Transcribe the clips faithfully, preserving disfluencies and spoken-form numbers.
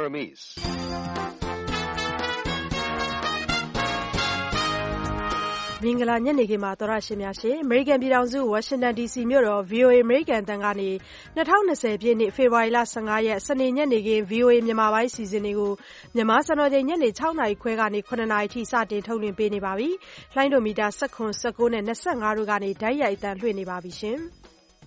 Burmese. မင်္ဂလာညနေခင်းပါသောရရှင်များရှင် American ပြည်ထောင်စု Washington ဒီ စီ မြို့တော် ဗွီအိုအေ American တန်ကနေ ၂၀၂၀ ပြည့်နှစ် ဖေဖော်ဝါရီလ ၁၅ ရက် စနေညနေခင်း ဗွီအိုအေ မြန်မာပိုင်းစီစဉ်တွေကိုမြန်မာစံတော်ချိန်ညနေ ၆ နာရီခွဲကနေ ၇ နာရီထိစတင်ထုတ်လွှင့်ပေးနေပါပြီ။လိုင်းဒိုမီတာ ၁၇, ၁၉ နဲ့ ၂၅ တို့ကနေတိုက်ရိုက်အသံလွှင့်နေပါပြီရှင်။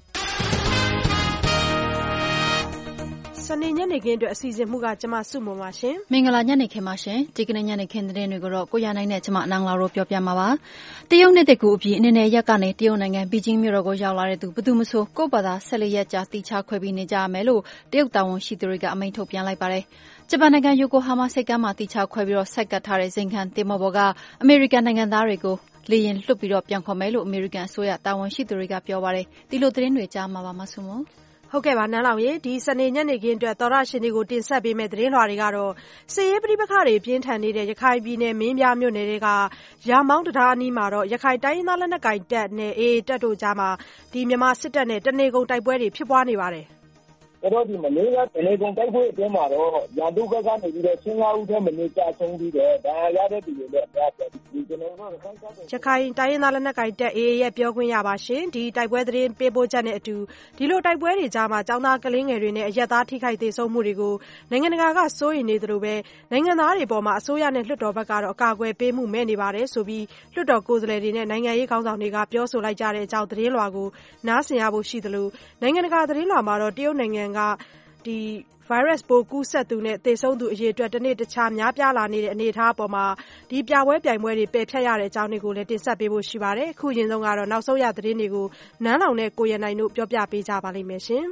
စနေညနေခင်းအတွက်အစီအစဉ်မှုကကျမစုမွန်ပါရှင်မင်္ဂလာညနေခင်းပါရှင်ဒီကနေ့ညနေခင်းသတင်းတွေကိုတော့ကိုရနိုင်နဲ့ကျမနန်းလာတို့ပြောပြမှာပါတရုတ်နှစ်တကူအပြီးအနေနဲ့ရက်ကနေတရုတ်နိုင်ငံဘီဂျင်းမြို့တော်ကိုရောက်လာတဲ့သူဘယ်သူမဆိုကိုယ့်ဘာသာ၁၄ရက်ကြာတီချခွဲပြီးနေကြရမယ်လို့တရုတ်တာဝန်ရှိသူတွေကအမိန့်ထုတ်ပြန်လိုက်ပါတယ်ဂျပန်နိုင်ငံယိုကိုဟာမာဆိပ်ကမ်းမှာတီချခွဲပြီးတော့ဆိုက်ကပ်ထားတဲ့ဇိမ်ခံတင်မောပေါ်ကအမေရိကန်နိုင်ငံသားတွေကိုလေရင်လွှတ်ပြီးတော့ပြန်ခေါ်မယ်လို့အမေရိကန်အစိုးရတာဝန်ရှိသူတွေကပြောပါတယ်ဒီလိုသတင်းတွေကြားမှာပါမဆုမဟုတ်ကဲ့ပါနန်းလောင်ရေဒီစနေညနေခင်းအတွက်သောရရှင်တွေကိုတင်ဆက်ပေးမယ့်သတင်းလွှာတွေကတော့စစ်ရေးပဋိပက္ခတွေပြင်းထန်နေတဲ့ရခိုင်ပြည်နယ်မင်းပြားမြို့နယ်တွေကရာမောင်းတံတားအနီးမှာတော့ရခိုင်တိုင်းရင်းသားလက်နက်ကိုင်တပ်နဲ့အေအေတပ်တို့ကြားမှာဒီမြန်မာစစ်တပ်နဲ့တနေကုန်တိုက်ပွဲတွေဖြစ်ပွားနေပါတယ်တော့ဒီမလေးကတနေကုန်တိုက်ပွဲအတွင်းမှာတော့ရန်သူဘက်ကနေပြီးတော့ဆင်း၅ဦးထဲမနေကြဆုံးပြီးတော့ဒါရတဲ့ပြည်တွေလည်းအများကြီးဒီကျွန်တော်တို့ရခိုင်တိုင်းရင်းသားလက်နက်ကိုင်တပ်အေအေရဲ့ပြောခွင့်ရပါရှင်ဒီတိုက်ပွဲသတင်းပေးပို့ချက်နဲ့အတူဒီလိုတိုက်ပွဲတွေကြားမှာចောင်းသားကလေးငယ်တွေနဲ့အရက်သားထိခိုက်သေးဆုံးမှုတွေကိုနိုင်ငံတကာကစိုးရိမ်နေသလိုပဲနိုင်ငံသားတွေပေါ်မှာအစိုးရနဲ့လွှတ်တော်ဘက်ကတော့အကာအကွယ်ပေးမှုမဲ့နေပါတယ်ဆိုပြီးလွှတ်တော်ကိုယ်စားလှယ်တွေနဲ့နိုင်ငံရေးခေါင်းဆောင်တွေကပြောဆိုလိုက်ကြတဲ့အကြောင်းသတင်းလွှာကိုနားဆင်ရဖို့ရှိသလိုနိုင်ငံတကာသတင်းလွှာမှာတော့တရုတ်နိုင်ငံကဒီ virus ပိုးကူးစက်သူနဲ့သေဆုံးသူအရေအတွက်တစ်နေ့တစ်ခြားများပြားလာနေတဲ့အနေအထားအပေါ်မှာဒီပြပွဲပြိုင်ပွဲတွေပယ်ဖျက်ရတဲ့အကြောင်းတွေကိုလည်းတင်ဆက်ပေးဖို့ရှိပါတယ်အခုရင်ဆုံးကတော့နောက်ဆုံးရသတင်းတွေကိုနန်းလောင်နဲ့ကိုရနိုင်တို့ပြောပြပေးကြပါလိမ့်မယ်ရှင်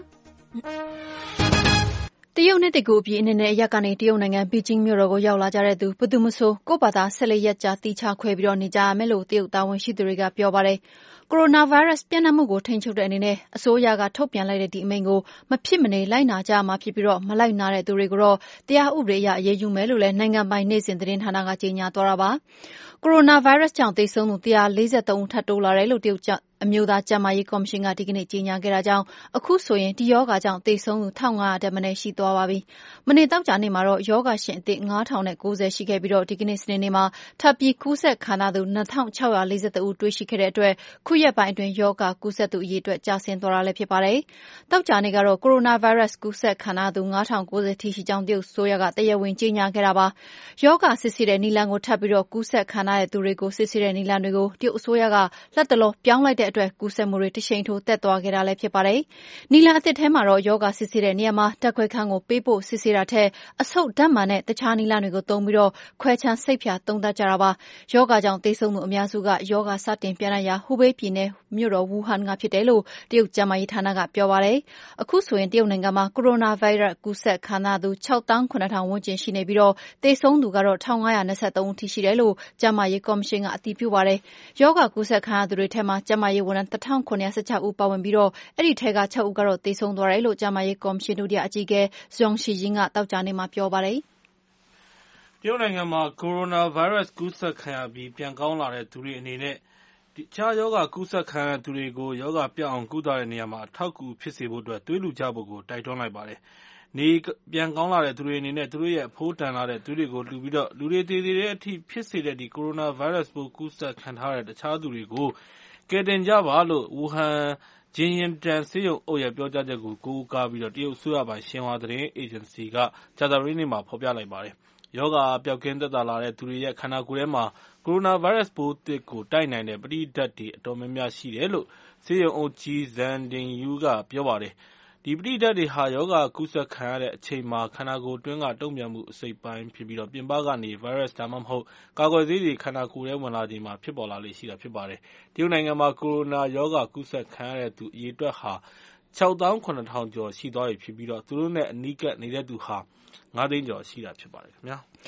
တရုတ်နှစ်တကူအပြီးအနေနဲ့ရက်ကနေတရုတ်နိုင်ငံဘီဂျင်းမြို့တော်ကိုရောက်လာကြတဲ့သူဘယ်သူမဆိုကိုယ့်ဘာသာ၁၄ရက်ကြာတီချခွဲပြီးတော့နေကြရမယ်လို့တရုတ်တာဝန်ရှိသူတွေကပြောပါတယ်ကိုရိုနာဗိုင်းရပ်စ်ပြန့်နှံ့မှုကိုထိန်းချုပ်တဲ့အနေနဲ့အစိုးရကထုတ်ပြန်လိုက်တဲ့ဒီအမိန့်ကိုမဖြစ်မနေလိုက်နာကြမှာဖြစ်ပြီးတော့မလိုက်နာတဲ့သူတွေကိုတော့တရားဥပဒေအရအရေးယူမယ်လို့လည်းနိုင်ငံပိုင်နေ့စဉ်သတင်းဌာနကကြေညာသွားတာပါကိုရိုနာဗိုင်းရပ်စ်ကြောင့်သေဆုံးသူ၁၄၃ဦးထပ်တိုးလာတယ်လို့တရုတ်အမျိုးသားကျန်းမာရေးကော်မရှင်ကဒီကနေ့ကြေညာခဲ့တာကြောင့်အခုဆိုရင်ဒီရောဂါကြောင့်သေဆုံးသူ၁၅၀၀ထက်မနည်းရှိသွားပါပြီ။မနေ့တောက်ကြနေ့မှာတော့ရောဂါရှင်အသစ်၅ထောင်၉၀ရှိခဲ့ပြီးတော့ဒီကနေ့စနေနေ့မှာထပ်ပြီးကူးစက်ခံရသူ၂ထောင်၆ရာ၄၁ဦးတွေ့ရှိခဲ့တဲ့အတွက်ခုရက်ပိုင်းအတွင်းရောဂါကူးစက်သူအရေအတွက်ကျဆင်းသွားတာလည်းဖြစ်ပါတယ်။တောက်ကြနေ့ကတော့ကိုရိုနာဗိုင်းရပ်စ်ကူးစက်ခံရသူ၅ထောင်၉၀ထိရှိကြောင်းတရုတ်ဆိုရကတရားဝင်ကြေညာခဲ့တာပါ။ရောဂါစစ်ဆေးတဲ့နည်းလမ်းကိုထပ်ပြီးတော့ကူးစက်ခံရတဲ့သူတွေကိုစစ်ဆေးတဲ့နည်းလမ်းတွေကိုတရုတ်အစိုးရကလက်တလောပြောင်းလိုက်တဲ့အတွက်ကူးစက်မှုတွေတရှိန်ထိုးတက်သွားခဲ့တာလည်းဖြစ်ပါတယ်။နီလန်အသစ်ထဲမှာတော့ယောဂစစ်ဆေးတဲ့နေရာမှာဓာတ်ခွဲခန်းကိုပေးပို့စစ်ဆေးတာထက်အဆုတ်ဓာတ်မှန်နဲ့တခြားနီလန်တွေကိုသုံးပြီးတော့ခွဲခြမ်းစိတ်ဖြာသုံးသပ်ကြတာပါ။ယောဂကြောင့်သေဆုံးမှုအများစုကယောဂစတင်ပြန့်နှံ့ရာဟူဘေးပြည်နယ်မြို့တော်ဝူဟန်ကဖြစ်တယ်လို့တရုတ်ကျန်းမာရေးဌာနကပြောပါတယ်။အခုဆိုရင်တရုတ်နိုင်ငံမှာကိုရိုနာဗိုင်းရပ်စ်ကူးစက်ခံရသူ၆သောင်း၇ထောင်ဝန်းကျင်ရှိနေပြီးတော့သေဆုံးသူကတော့၁၅၂၃ဦးထိရှိတယ်လို့ကျန်းမာရေးကော်မရှင်ကအတည်ပြုပါတယ်။ယောဂကူးစက်ခံရသူတွေထဲမှာကျန်းမာရေးဝန်ထမ်း၁ထောင်၇ရာ၁၆ဦးပါဝင်ပြီးတော့အဲ့ဒီထဲက၆ဦးကတော့သေဆုံးသွားတယ်လို့ကျန်းမာရေးကော်မရှင်ဒုတိယအကြီးအကဲဇွန်ရှီဂျင်းကတောက်ကြနေ့မှာပြောပါတယ်တရုတ်နိုင်ငံမှာကိုရိုနာဗိုင်းရပ်စ်ကူးစက်ခံရပြီးပြန်ကောင်းလာတဲ့သူတွေအနေနဲ့တခြားရောဂါကူးစက်ခံရတဲ့သူတွေကိုရောဂါပြအောင်ကုသတဲ့နေရာမှာအထောက်အကူဖြစ်စေဖို့အတွက်သွေးလှူကြဖို့ကိုတိုက်တွန်းလိုက်ပါတယ်။နေပြန်ကောင်းလာတဲ့သူတွေအနေနဲ့သူတို့ရဲ့အဖိုးတန်လာတဲ့သွေးတွေကိုလှူပြီးတော့လူတွေတည်တည်တဲ့အထိဖြစ်စေတဲ့ဒီကိုရိုနာဗိုင်းရပ်စ်ပိုးကူးစက်ခံထားတဲ့တခြားသူတွေကိုကယ်တင်ကြပါလို့ဝူဟန်ဂျင်းရင်တန်ဆေးရုံအုပ်ရဲ့ပြောကြားချက်ကိုကိုးကားပြီးတော့တရုတ်အစိုးရပိုင်ရှင်ဟွာသတင်းအေဂျင်စီကကြာသပတေးနေ့မှာဖော်ပြလိုက်ပါတယ်။ရောဂါပျောက်ကင်းသက်သာလာတဲ့သူတွေရဲ့ခန္ဓာကိုယ်ထဲမှာကိုရိုနာဗိုင်းရပ်စ်ပိုးသစ်ကိုတိုက်နိုင်တဲ့ပဋိဓာတ်တွေအတော်များများရှိတယ်လို့ဆေးရုံအုပ်ကြီးဇန်ဒင်ယူကပြောပါတယ်။ဒီပဋိဓာတ်တွေဟာရောဂါကူးစက်ခံရတဲ့အချိန်မှာခန္ဓာကိုယ်တွင်းကတုံ့ပြန်မှုအစိတ်ပိုင်းဖြစ်ပြီးတော့ပြင်ပကနေဗိုင်းရပ်စ်ဒါမှမဟုတ်ကာကွယ်ဆေးတွေခန္ဓာကိုယ်ထဲဝင်လာချိန်မှာဖြစ်ပေါ်လာလေ့ရှိတာဖြစ်ပါတယ်။တရုတ်နိုင်ငံမှာကိုရိုနာရောဂါကူးစက်ခံရတဲ့သူအရေအတွက်ဟာ၆သောင်း၇ထောင်ကျော်ရှိသွားပြီဖြစ်ပြီးတော့သူတို့နဲ့အနီးကပ်နေတဲ့သူဟာ၅သိန်းကျော်ရှိတာဖြစ်ပါတယ်ခင်ဗျာ။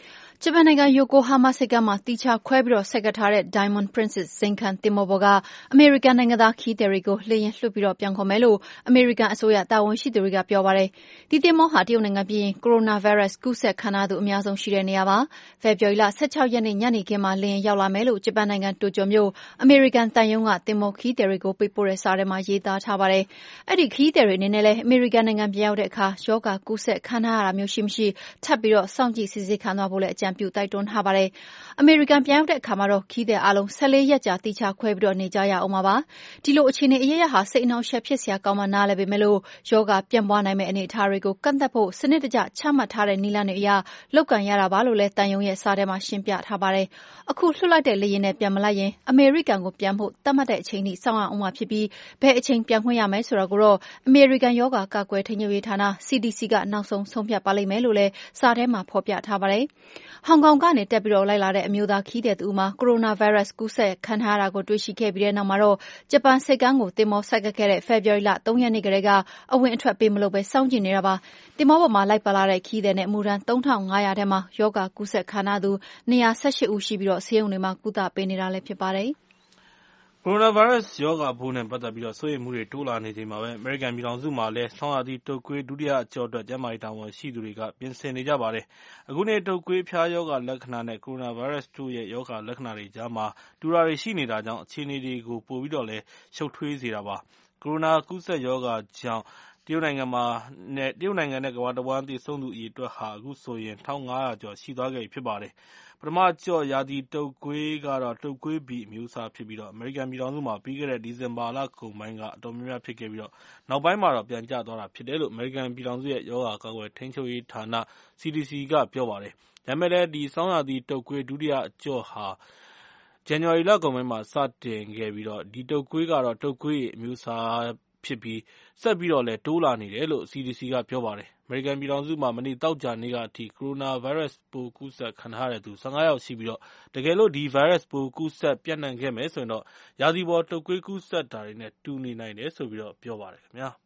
ဂျပန်နိုင်ငံယိုကိုဟားမားဆိပ်ကမ်းမှာတီချာခွဲပြီးဆက်ကပ်ထားတဲ့ Diamond Princess ဇိမ်ခံသင်္ဘောပေါ်ကအမေရိကန်နိုင်ငံသားခရီးသည်တွေကိုလေယာဉ်လွှတ်ပြီးပြန်ခေါ်မယ်လို့အမေရိကန်အစိုးရတာဝန်ရှိသူတွေကပြောပါတယ်။ဒီသင်္ဘောဟာတရုတ်နိုင်ငံပြီးရင်ကိုရိုနာဗိုင်းရပ်စ်ကူးစက်ခံရသူအများဆုံးရှိတဲ့နေရာပါ။ဖေဖော်ဝါရီလ၁၆ရက်နေ့ညနေခင်းမှာလေယာဉ်ရောက်လာမယ်လို့ဂျပန်နိုင်ငံတိုကျိုမြို့အမေရိကန်သံရုံးကသင်္ဘောခရီးသည်တွေကိုပေးပို့တဲ့စာထဲမှာရေးသားထားပါတယ်။အဲ့ဒီခရီးသည်တွေအနေနဲ့လည်းအမေရိကန်နိုင်ငံပြန်ရောက်တဲ့အခါရောဂါကူးစက်ခံရတာမျိုးရှိမရှိထပ်ပြီးစောင့်ကြည့်စစ်ဆေးခံသွားဖို့လည်းအကြံပြုတိုက်တွန်းထားပါတယ်။အမေရိကန်ပြန်ရောက်တဲ့အခါမှာတော့ခရီးသည်အားလုံး၁၄ရက်ကြာတီချာခွဲပြီးနေကြရအောင်ပါ။ဒီလိုအခြေအနေအရရဟာစိတ်အနှောင့်အယှက်ဖြစ်စရာကောင်းမှနားလည်ပေမဲ့လို့ရောဂါပြန့်ပွားနိုင်မယ့်အနေအထားတွေကိုကန့်သတ်ဖို့စနစ်တကျချမှတ်ထားတဲ့နည်းလမ်းတွေအရလုပ်ကိုင်ရတာပါလို့လည်းတန်ယုံရဲ့စာထဲမှာရှင်းပြထားပါတယ်။အခုလွှတ်လိုက်တဲ့လေယာဉ်နဲ့ပြန်မလိုက်ရင်အမေရိကန်ကိုပြန်ဖို့သတ်မှတ်တဲ့အချိန်ထိစောင့်ရအောင်မှာဖြစ်ပြီးဘယ်အချိန်ပြန်ခွင့်ရမယ်ဆိုတာကိုတော့အမေရိကန်ရောဂါကာကွယ်ထိန်းချုပ်ရေးဌာန C D C ကနောက်ဆုံးဆုံးဖြတ်ပါလိမ့်မယ်လို့လည်းစာထဲမှာဖော်ပြထားပါတယ်။ဟောင်ကောင်ကနေတက်ပြီးလိုက်လာတဲ့အမျိုးသားခရီးသည်တဦးမှာကိုရိုနာဗိုင်းရပ်စ်ကူးစက်ခံထားရတာကိုတွေ့ရှိခဲ့ပြီးတဲ့နောက်မှာတော့ဂျပန်ဆိပ်ကမ်းကိုသင်္ဘောဆိုက်ကပ်ခဲ့တဲ့ဖေဖော်ဝါရီလ၃ရက်နေ့ကတည်းကအဝင်အထွက်ပေးမလုပ်ပဲစောင့်ကြည့်နေတာပါ။သင်္ဘောပေါ်မှာလိုက်ပါလာတဲ့ခရီးသည်နဲ့အမှုထမ်းသုံးထောင်ငါးရာထဲမှာရောဂါကူးစက်ခံရသူ၂၁၈ဦးရှိပြီးဆေးရုံတွေမှာကုသပေးနေတာလည်းဖြစ်ပါတယ်။ကိုရိုနာဗိုင်းရပ်စ်ရောဂါပိုးနဲ့ပတ်သက်ပြီးစိုးရိမ်မှုတွေတိုးလာနေချိန်မှာပဲအမေရိကန်ပြည်ထောင်စုမှာလည်းဆောင်းရာသီတုပ်ကွေးဒုတိယအကျော့အတွက်ကျန်းမာရေးတာဝန်ရှိသူတွေကပြင်ဆင်နေကြပါတယ်။အခုနှစ်တုပ်ကွေးဖျားရောဂါလက္ခဏာနဲ့ကိုရိုနာဗိုင်းရပ်စ်တို့ရဲ့ရောဂါလက္ခဏာတွေကြားမှာတူတာတွေရှိနေတာကြောင့်အခြေအနေတွေကိုပိုပြီးတော့လည်းရှုပ်ထွေးစေတာပါ။ကိုရိုနာကူးစက်ရောဂါကြောင့်တရုတ်နိုင်ငံမှာနဲ့တရုတ်နိုင်ငံနဲ့ကမ္ဘာတဝန်းသေဆုံးသူအရေအတွက်ဟာအခုဆိုရင်၁၅၀၀ကျော်ရှိသွားခဲ့ပြီဖြစ်ပါတယ်။ပထမအကျော့ရာသီတုပ်ကွေးကတော့တုပ်ကွေးဘီအမျိုးအစားဖြစ်ပြီးအမေရိကန်ပြည်ထောင်စုမှာပြီးခဲ့တဲ့ဒီဇင်ဘာလကုန်ပိုင်းကအတော်များများဖြစ်ခဲ့ပြီးနောက်ပိုင်းမှာတော့ပြန်ကျသွားတာဖြစ်တယ်လို့အမေရိကန်ပြည်ထောင်စုရဲ့ရောဂါကာကွယ်ထိန်းချုပ်ရေးဌာန C D C ကပြောပါတယ်။ဒါပေမဲ့လည်းဒီဆောင်းရာသီတုပ်ကွေးဒုတိယအကျော့ဟာဇန်နဝါရီလကုန်ပိုင်းမှာစတင်ခဲ့ပြီးဒီတုပ်ကွေးကတော့တုပ်ကွေးအမျိုးအစားဖြစ်ပြီးဆက်ပြီးတော့လည်းတိုးလာနေတယ်လို့ C D C ကပြောပါတယ်။အမေရိကန်ပြည်ထောင်စုမှာမနေ့သောကြာနေ့ကအထိကိုရိုနာဗိုင်းရပ်စ်ပိုးကူးစက်ခံထားရတဲ့သူ၁၅ယောက်ရှိပြီးတကယ်လို့ဒီဗိုင်းရပ်စ်ပိုးကူးစက်ပြန့်နှံ့ခဲ့မယ်ဆိုရင်တော့ရာသီပေါ်တုပ်ကွေးကူးစက်တာတွေနဲ့တူနေနိုင်တယ်ဆိုပြီးတော့ပြောပါတယ်ခင်ဗျာ။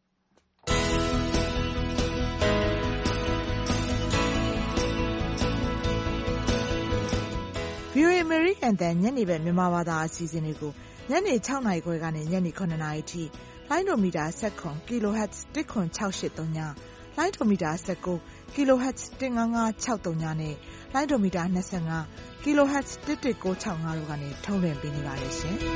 ဗွီအိုအေ American အသံညနေဘက်မြန်မာဘာသာအစီအစဉ်တွေကိုညနေ၆နာရီခွဲကနေညနေ၇နာရီထိလိုင်းဒိုမီတာ၁၇ kilohertz ၁၇၆၈၃ညလိုင်းဒိုမီတာ၁၉ kilohertz ၁၅၅၆၃ညနဲ့လိုင်းဒိုမီတာ၂၅ kilohertz ၁၁၉၆၅တို့ကနေထုတ်လွှင့်ပေးနေပါတယ်ရှင်။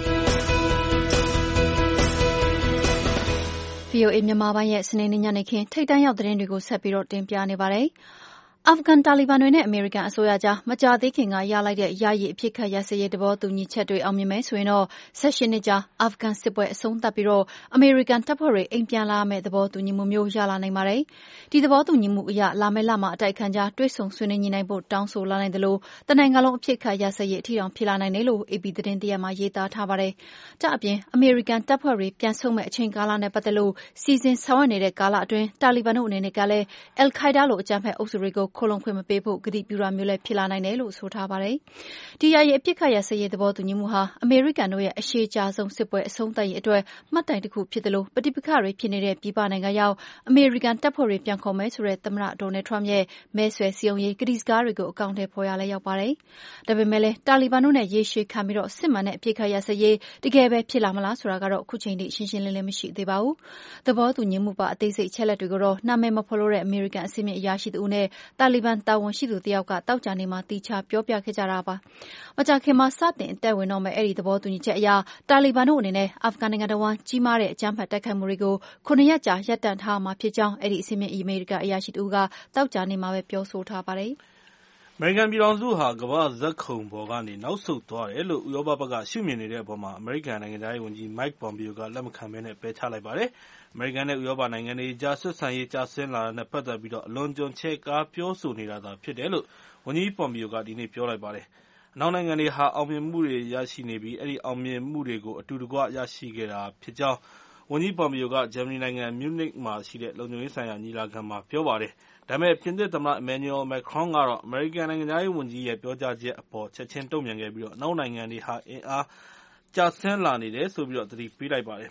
ဗွီအိုအေမြန်မာပိုင်းရဲ့စနေနေ့ညနေခင်းထိပ်တန်းရောက်သတင်းတွေကိုဆက်ပြီးတော့တင်ပြနေပါတယ်။အာဖဂန်တာလီဘန်တွေနဲ့အမေရိကန်အစိုးရကြားမကြာသေးခင်ကရလိုက်တဲ့ယာယီအပစ်အခတ်ရပ်စဲရေးသဘောတူညီချက်တွေအောင်မြင်မယ်ဆိုရင်တော့၁၈နှစ်ကြာအာဖဂန်စစ်ပွဲအဆုံးသတ်ပြီးတော့အမေရိကန်တပ်ဖွဲ့တွေအိမ်ပြန်လာရမယ့်သဘောတူညီမှုမျိုးရလာနိုင်ပါတယ်။ဒီသဘောတူညီမှုအရလာမယ့်လမှာအတိုက်အခံကြားတွေ့ဆုံဆွေးနွေးညှိနှိုင်းဖို့တောင်းဆိုလာနိုင်တယ်လို့တနိုင်ငံလုံးအပစ်အခတ်ရပ်စဲရေးအထီတောင်ဖြစ်လာနိုင်တယ်လို့ A P သတင်းတရက်မှာရေးသားထားပါတယ်။ဒါ့အပြင်အမေရိကန်တပ်ဖွဲ့တွေပြန်ဆုတ်မယ့်အချိန်ကာလနဲ့ပတ်သက်လို့စီစဉ်ဆောင်ရွက်နေတဲ့ကာလအတွင်းတာလီဘန်တို့အနေနဲ့ကလည်းအယ်လ်ခိုက်ဒါးလိုအကြမ်းဖက်အုပ်စုတွေကိုခိုလှုံခွင့်မပေးဖို့ကတိပြုတာမျိုးလည်းဖြစ်လာနိုင်တယ်လို့ဆိုထားပါတယ်။ဒီယာယီအပစ်အခတ်ရပ်စဲရေးသဘောတူညီမှုဟာအမေရိကန်တို့ရဲ့အရှည်ကြာဆုံးစစ်ပွဲအဆုံးသတ်ရေးအတွက်မှတ်တိုင်တစ်ခုဖြစ်တယ်လို့ပဋိပက္ခတွေဖြစ်နေတဲ့ပြည်ပနိုင်ငံရောက်အမေရိကန်တပ်ဖွဲ့တွေပြန်ခေါ်မယ်ဆိုတဲ့သမ္မတဒေါ်နယ်ထရမ့်ရဲ့မဲဆွယ်စည်းရုံးရေးကတိစကားတွေကိုအကောင့်ထဲပေါ်ရလဲရောက်ပါတယ်။ဒါပေမဲ့လည်းတာလီဘန်တို့နဲ့ရေရှည်ခံပြီးတော့စစ်မှန်တဲ့အပစ်အခတ်ရပ်စဲရေးတကယ်ပဲဖြစ်လာမလားဆိုတာကတော့အခုချိန်ထိရှင်းရှင်းလင်းလင်းမရှိသေးပါဘူး။သဘောတူညီမှုပါအသေးစိတ်အချက်လက်တွေကိုတော့နာမည်မဖော်လို့တဲ့အမေရိကန်အစီအမံအရာရှိသူနဲ့တာလီဘန်တာဝန်ရှိသူတယောက်ကတောက်ကြနေမှာတီချပြောပြခဲ့ကြတာပါ။မကြာခင်မှာစတင်အသက်ဝင်တော့မဲ့အဲ့ဒီသဘောတူညီချက်အရတာလီဘန်တို့အနေနဲ့အာဖဂန်နိုင်ငံတော်ဝန်ကြီးမားတဲ့အကြမ်းဖက်တိုက်ခိုက်မှုတွေကိုခုနှစ်ရက်ကြာရပ်တန့်ထားမှာဖြစ်ကြောင်းအဲ့ဒီအစီအမံအမေရိကန်အရာရှိတူကတောက်ကြနေမှာပဲပြောဆိုထားပါတယ်။အမေရိကန်ပြည်ထောင်စုဟာကမ္ဘာဇက်ခုံပေါ်ကနေနောက်ဆုတ်သွားတယ်လို့ဥရောပဘက်ကရှုမြင်နေတဲ့အပေါ်မှာအမေရိကန်နိုင်ငံသားရေးဝန်ကြီး Mike Pompeo ကလက်မခံဘဲနဲ့ပယ်ချလိုက်ပါတယ်။အမေရိကန်နဲ့ဥရောပနိုင်ငံတွေကြားဆက်ဆံရေးကျဆင်းလာတာနဲ့ပတ်သက်ပြီးတော့အလွန်ကျွံချဲ့ကားပြောဆိုနေတာသာဖြစ်တယ်လို့ဝန်ကြီး Pompeo ကဒီနေ့ပြောလိုက်ပါတယ်။အနောက်နိုင်ငံတွေဟာအောင်မြင်မှုတွေရရှိနေပြီးအဲ့ဒီအောင်မြင်မှုတွေကိုအတူတကွရရှိခဲ့တာဖြစ်ကြောင်းဝန်ကြီး Pompeo ကဂျာမနီနိုင်ငံမြူးနစ်မှာရှိတဲ့လုံခြုံရေးဆိုင်ရာညီလာခံမှာပြောပါတယ်။ဒါပေမဲ့ပြင်သစ်သမ္မတ Emmanuel Macron ကတော့အမေရိကန်နိုင်ငံသားရေးဝန်ကြီးရဲ့ပြောကြားချက်အပေါ်ချက်ချင်းတုံ့ပြန်ခဲ့ပြီးတော့အနောက်နိုင်ငံတွေဟာအင်အားကျဆင်းလာနေတယ်ဆိုပြီးတော့သတိပေးလိုက်ပါတယ်။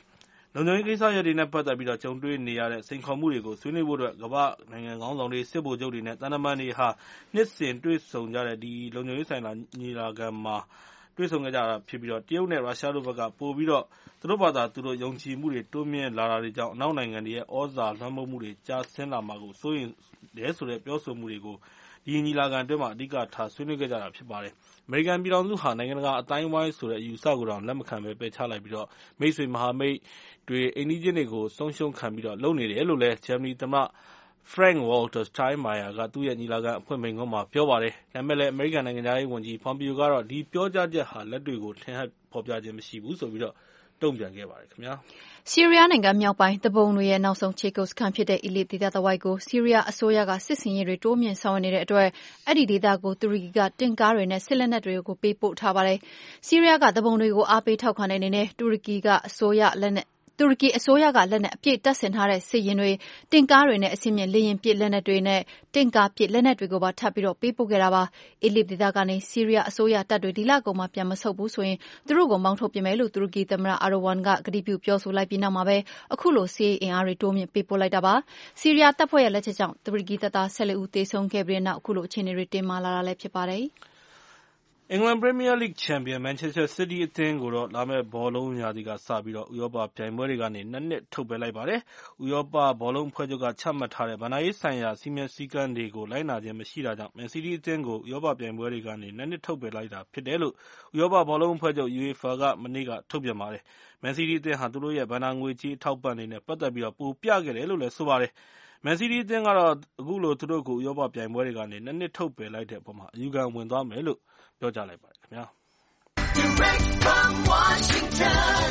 လုံခြုံရေးကိစ္စရပ်တွေနဲ့ပတ်သက်ပြီးတော့ကြုံတွေ့နေရတဲ့စိန်ခေါ်မှုတွေကိုဆွေးနွေးဖို့အတွက်ကမ္ဘာ့နိုင်ငံခေါင်းဆောင်တွေစစ်ဗိုလ်ချုပ်တွေနဲ့သံတမန်တွေဟာနှစ်စဉ်တွေ့ဆုံကြတဲ့ဒီလုံခြုံရေးဆိုင်ရာညီလာခံမှာတွေ့ဆုံခဲ့ကြတာဖြစ်ပြီးတော့တရုတ်နဲ့ရုရှားတို့ဘက်ကပို့ပြီးတော့သူတို့ဘာသာသူတို့ယုံကြည်မှုတွေတိုးမြင့်လာတာတွေကြောင့်အနောက်နိုင်ငံတွေရဲ့ဩဇာလွှမ်းမိုးမှုတွေကျဆင်းလာမှာကိုစိုးရိမ်တယ်ဆိုတဲ့ပြောဆိုမှုတွေကိုဒီညီလာခံအတွင်းမှာအဓိကထားဆွေးနွေးခဲ့ကြတာဖြစ်ပါတယ်။အမေရိကန်ပြည်ထောင်စုဟာနိုင်ငံတကာအတိုင်းအဝိုင်းဆိုတဲ့အယူအဆကိုတောင်လက်မခံပဲပယ်ချလိုက်ပြီးတော့မိတ်ဆွေမဟာမိတ်တွေအိမ်နီးချင်းတွေကိုဆုံးရှုံးခံပြီးတော့လုပ်နေတယ်လို့လည်းဂျာမနီသမ္မတ Frank-Walter Steinmeier ကသူ့ရဲ့ညီလာခံအဖွင့်မိန့်ခွန်းမှာပြောပါတယ်။ဒါပေမဲ့လည်းအမေရိကန်နိုင်ငံခြားရေးဝန်ကြီး Pompeo ကတော့ဒီပြောကြားချက်ဟာလက်တွေ့ကိုထင်ဟပ်ဖော်ပြခြင်းမရှိဘူးဆိုပြီးတော့တုံ့ပြန်ခဲ့ပါတယ်ခင်ဗျာ။ဆီးရီးယားနိုင်ငံမြောက်ပိုင်းသူပုန်တွေရဲ့နောက်ဆုံးခြေကုပ်စခန်းဖြစ်တဲ့ Idlib ဒေသတဝိုက်ကိုဆီးရီးယားအစိုးရကစစ်ဆင်ရေးတွေတိုးမြှင့်ဆောင်ရွက်နေတဲ့အတွက်အဲဒီဒေသကိုတူရကီကတင့်ကားတွေနဲ့စစ်လက်နက်တွေကိုပေးပို့ထားပါတယ်။ဆီးရီးယားကသူပုန်တွေကိုအားပေးထောက်ခံတဲ့အနေနဲ့တူရကီကအစိုးရလက်နက်တူရကီအစိုးရကလက်နက်အပြည့်တပ်ဆင်ထားတဲ့စစ်ရင်တွေတင်ကားတွေနဲ့အစင်းမြင့်လေရင်ပစ်လက်နက်တွေနဲ့တင်ကားပစ်လက်နက်တွေကိုပါထပ်ပြီးတော့ပေးပို့ခဲ့တာပါ။ Idlib ဒေသကနေဆီးရီးယားအစိုးရတပ်တွေဒီလကုန်မှာပြန်မဆုတ်ဘူးဆိုရင်သူတို့ကိုမောင်းထုတ်ပြမယ်လို့တူရကီသမ္မတ Erdogan ကကတိပြုပြောဆိုလိုက်ပြီးနောက်မှာပဲအခုလိုစစ်ရေးအင်အားတွေတိုးမြင့်ပေးပို့လိုက်တာပါ။ဆီးရီးယားတပ်ဖွဲ့ရဲ့လက်ချက်ကြောင့်တူရကီတပ်သား၁၄ဦးသေဆုံးခဲ့ပြီးတဲ့နောက်အခုလိုအခြေအနေတွေတင်းမာလာတာလည်းဖြစ်ပါတယ်။အင်္ဂလန်ပရီးမီးယားလိဂ်ချန်ပီယံမန်ချက်စတာစီးတီးအသင်းကိုတော့လာမယ့်ဘောလုံးရာသီကစပြီးတော့ဥရောပပြိုင်ပွဲတွေကနေနှစ်နှစ်ထုတ်ပယ်လိုက်ပါတယ်။ဥရောပဘောလုံးအဖွဲ့ချုပ်ကချမှတ်ထားတဲ့ဘဏ္ဍာရေးဆိုင်ရာစည်းမျဉ်းစည်းကမ်းတွေကိုလိုက်နာခြင်းမရှိတာကြောင့်မန်စီးတီးအသင်းကိုဥရောပပြိုင်ပွဲတွေကနေနှစ်နှစ်ထုတ်ပယ်လိုက်တာဖြစ်တယ်လို့ဥရောပဘောလုံးအဖွဲ့ချုပ် UEFA ကမနေ့ကထုတ်ပြန်ပါတယ်။မန်စီးတီးအသင်းဟာသူတို့ရဲ့ဘဏ္ဍာငွေကြေးအထောက်အပံ့တွေနဲ့ပတ်သက်ပြီးတော့ပိုပြခဲ့တယ်လို့လည်းဆိုပါတယ်။မန်စီးတီးအသင်းကတော့အခုလိုသူတို့ကိုဥရောပပြိုင်ပွဲတွေကနေနှစ်နှစ်ထုတ်ပယ်လိုက်တဲ့အပေါ်မှာအယူခံဝင်သွားမယ်လို့ပြောကြားလိုက်ပါတယ်ခင်ဗျာ။ Direct from Washington,